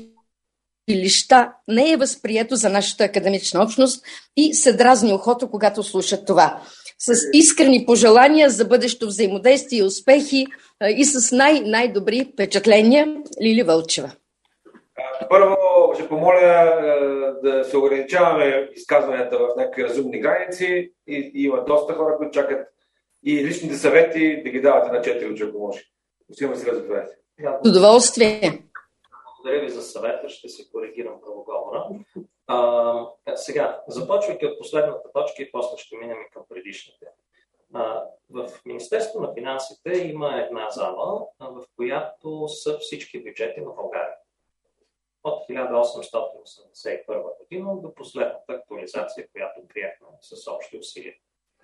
училища не е възприето за нашата академична общност и се дразни ухото, когато слушат това. С искрени пожелания за бъдещо взаимодействие и успехи и с най- най-добри впечатления, Лили Вълчева. Първо ще помоля да се ограничаваме изказванията в някакви разумни граници и, и има доста хора, които чакат и личните съвети да ги давате на четири очи, ако може. Усилвам се да заповядате. С удоволствие. Благодаря ви за съвета, ще се коригирам правоговора. А, сега, започвайки от последната точка и после ще минем и към предишните. А, в Министерството на финансите има една зала, в която са всички бюджети на България. От хиляда осемстотин осемдесет и първа година до последната актуализация, която приехме с общи усилия.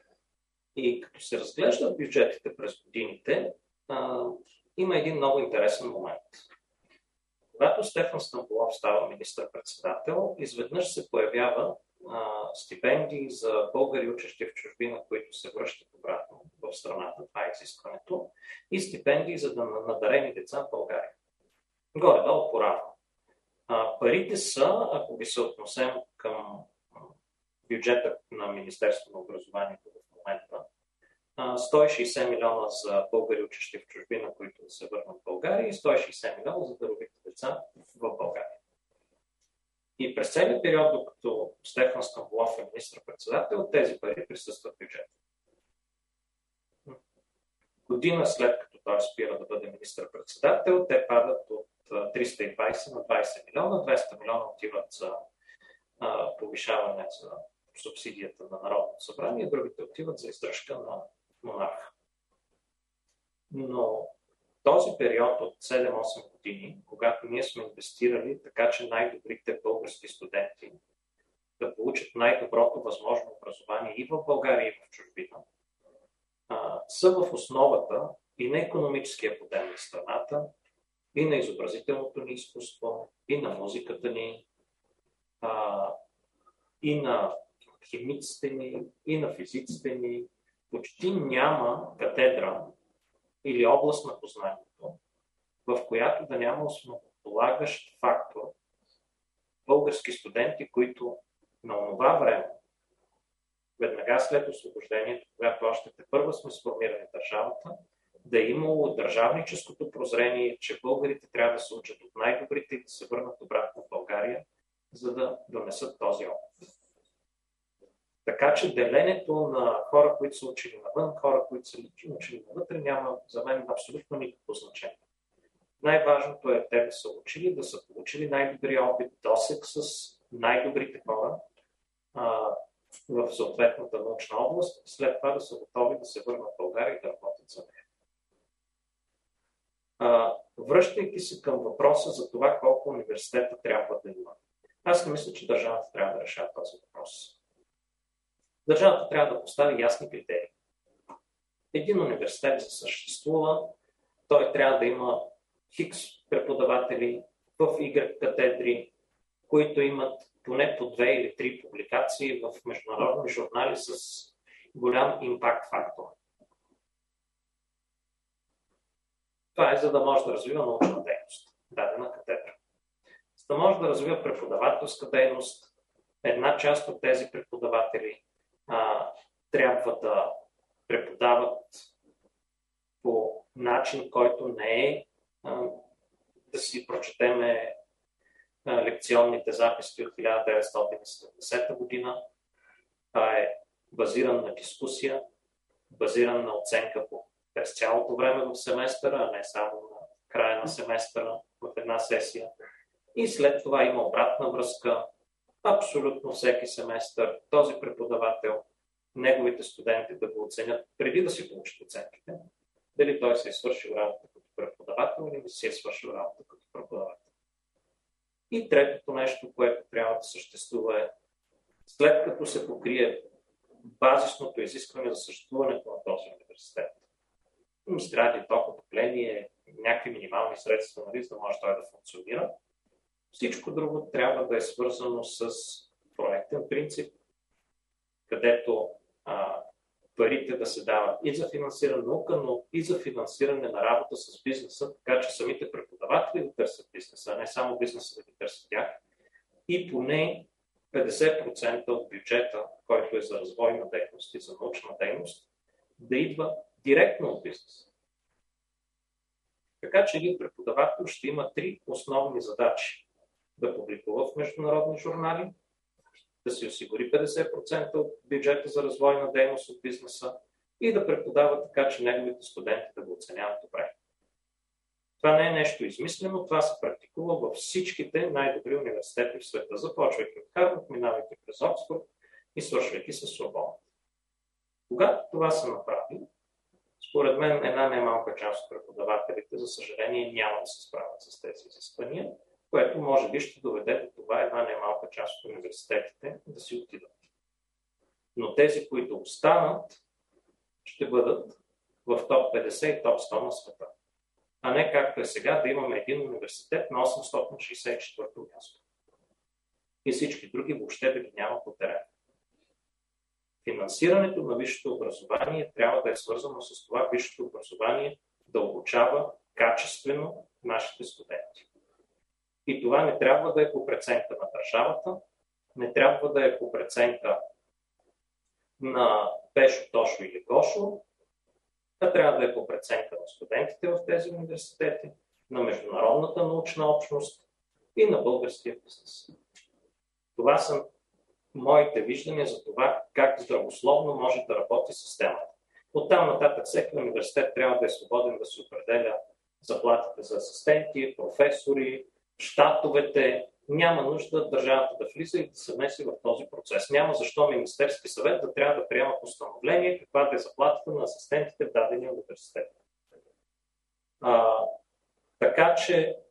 И като се разглеждат бюджетите през годините, а, има един много интересен момент. Когато Стефан Стамболов става министър-председател, изведнъж се появява а, стипендии за българи, учещи в чужбина, които се връщат обратно в страната, това е изискването, и стипендии за да надарени деца в България. Горе-долу поравно. А, парите са, ако ги се отнесем към бюджета на Министерството на образованието в момента, сто и шейсет милиона за българи, учещи в чужбина, които да се върнат в България, и сто и шейсет милиона за даровите деца в България. И през целият период, докато Стефан Стамболов е министър-председател, тези пари присъстват в бюджета. Година след като той спира да бъде министър-председател, те падат от триста и двадесет на двадесет милиона, двеста милиона отиват за а, повишаване за субсидията на Народното събрание, другите отиват за издръжка на монарха. Но този период от седем-осем години, когато ние сме инвестирали така, че най-добрите български студенти да получат най-доброто възможно образование и в България, и в чужбина, а, са в основата и на икономическия подем на страната, и на изобразителното ни изкуство, и на музиката ни, а, и на химиците ни, и на физиците ни. Почти няма катедра или област на познанието, в която да няма основополагащ фактор български студенти, които на онова време, веднага след освобождението, когато още тепърва сме сформирали държавата, да е имало държавническото прозрение, че българите трябва да се учат от най-добрите и да се върнат обратно в България, за да донесат този опит. Така че деленето на хора, които са учили навън, хора, които са учили навътре, няма за мен абсолютно никакво значение. Най-важното е те да са учили, да са получили най-добрия опит, досег с най-добрите хора а, в съответната научна област, след това да са готови да се върнат в България и да работят за нея. А, връщайки се към въпроса за това колко университета трябва да има. Аз не мисля, че държавата трябва да решава този въпрос. Държавата трябва да постави ясни критерии. Един университет за съществува, той трябва да има хикс преподаватели в Y катедри, които имат поне по две или три публикации в международни журнали с голям импакт фактор. Това е за да може да развива научна дейност, дадена катедра. За да може да развива преподавателска дейност, една част от тези преподаватели а, трябва да преподават по начин, който не е а, да си прочетеме а, лекционните записки от хиляда деветстотин и седемдесета година. Това е базиран на дискусия, базиран на оценка по през цялото време в семестъра, а не само на края на семестъра в една сесия. И след това има обратна връзка. Абсолютно всеки семестър този преподавател, неговите студенти да го оценят преди да си получат оценките, дали той се е свършил работа като преподавател или не си е свършил работа като преподавател. И третото нещо, което трябва да съществува е, след като се покрие базисното изискване за съществуването на този университет, сгради, ток, отопление, някакви минимални средства, нали, за да може той да функционира. Всичко друго трябва да е свързано с проектен принцип, където а, парите да се дават и за финансиране на наука, но и за финансиране на работа с бизнеса, така че самите преподаватели да търсят бизнеса, а не само бизнеса да ги търсят тях. И поне петдесет процента от бюджета, който е за развойна дейност и за научна дейност, да идва директно от бизнеса. Така че един преподавател ще има три основни задачи. Да публикува в международни журнали, да си осигури петдесет процента от бюджета за развойна дейност от бизнеса и да преподава така, че неговите студенти да го оценяват добре. Това не е нещо измислено, това се практикува във всичките най-добри университети в света, започвайки от Харвард, минавайки през Оксфорд и свършвайки с Сорбона. Когато това се направи, според мен една немалка част от преподавателите, за съжаление, няма да се справят с тези изисквания, което може би ще доведе до това една немалка част от университетите да си отидат. Но тези, които останат, ще бъдат в топ петдесет и топ сто на света. А не както е сега да имаме един университет на осемстотин шейсет и четвърто място. И всички други въобще да ги няма по терена. Финансирането на висшето образование трябва да е свързано с това висшето образование да обучава качествено нашите студенти. И това не трябва да е по преценка на държавата, не трябва да е по преценка на Пешо, Тошо или Гошо, а трябва да е по преценка на студентите в тези университети, на международната научна общност и на българския бизнес. Това са моите виждания за това как здравословно може да работи системата. Оттам нататък всеки университет трябва да е свободен да се определя заплатите за асистенти, професори, щатовете. Няма нужда държавата да влиза и да се меси в този процес. Няма защо Министерски съвет да трябва да приема постановление каква да е заплатата на асистентите в дадения университет. А, така че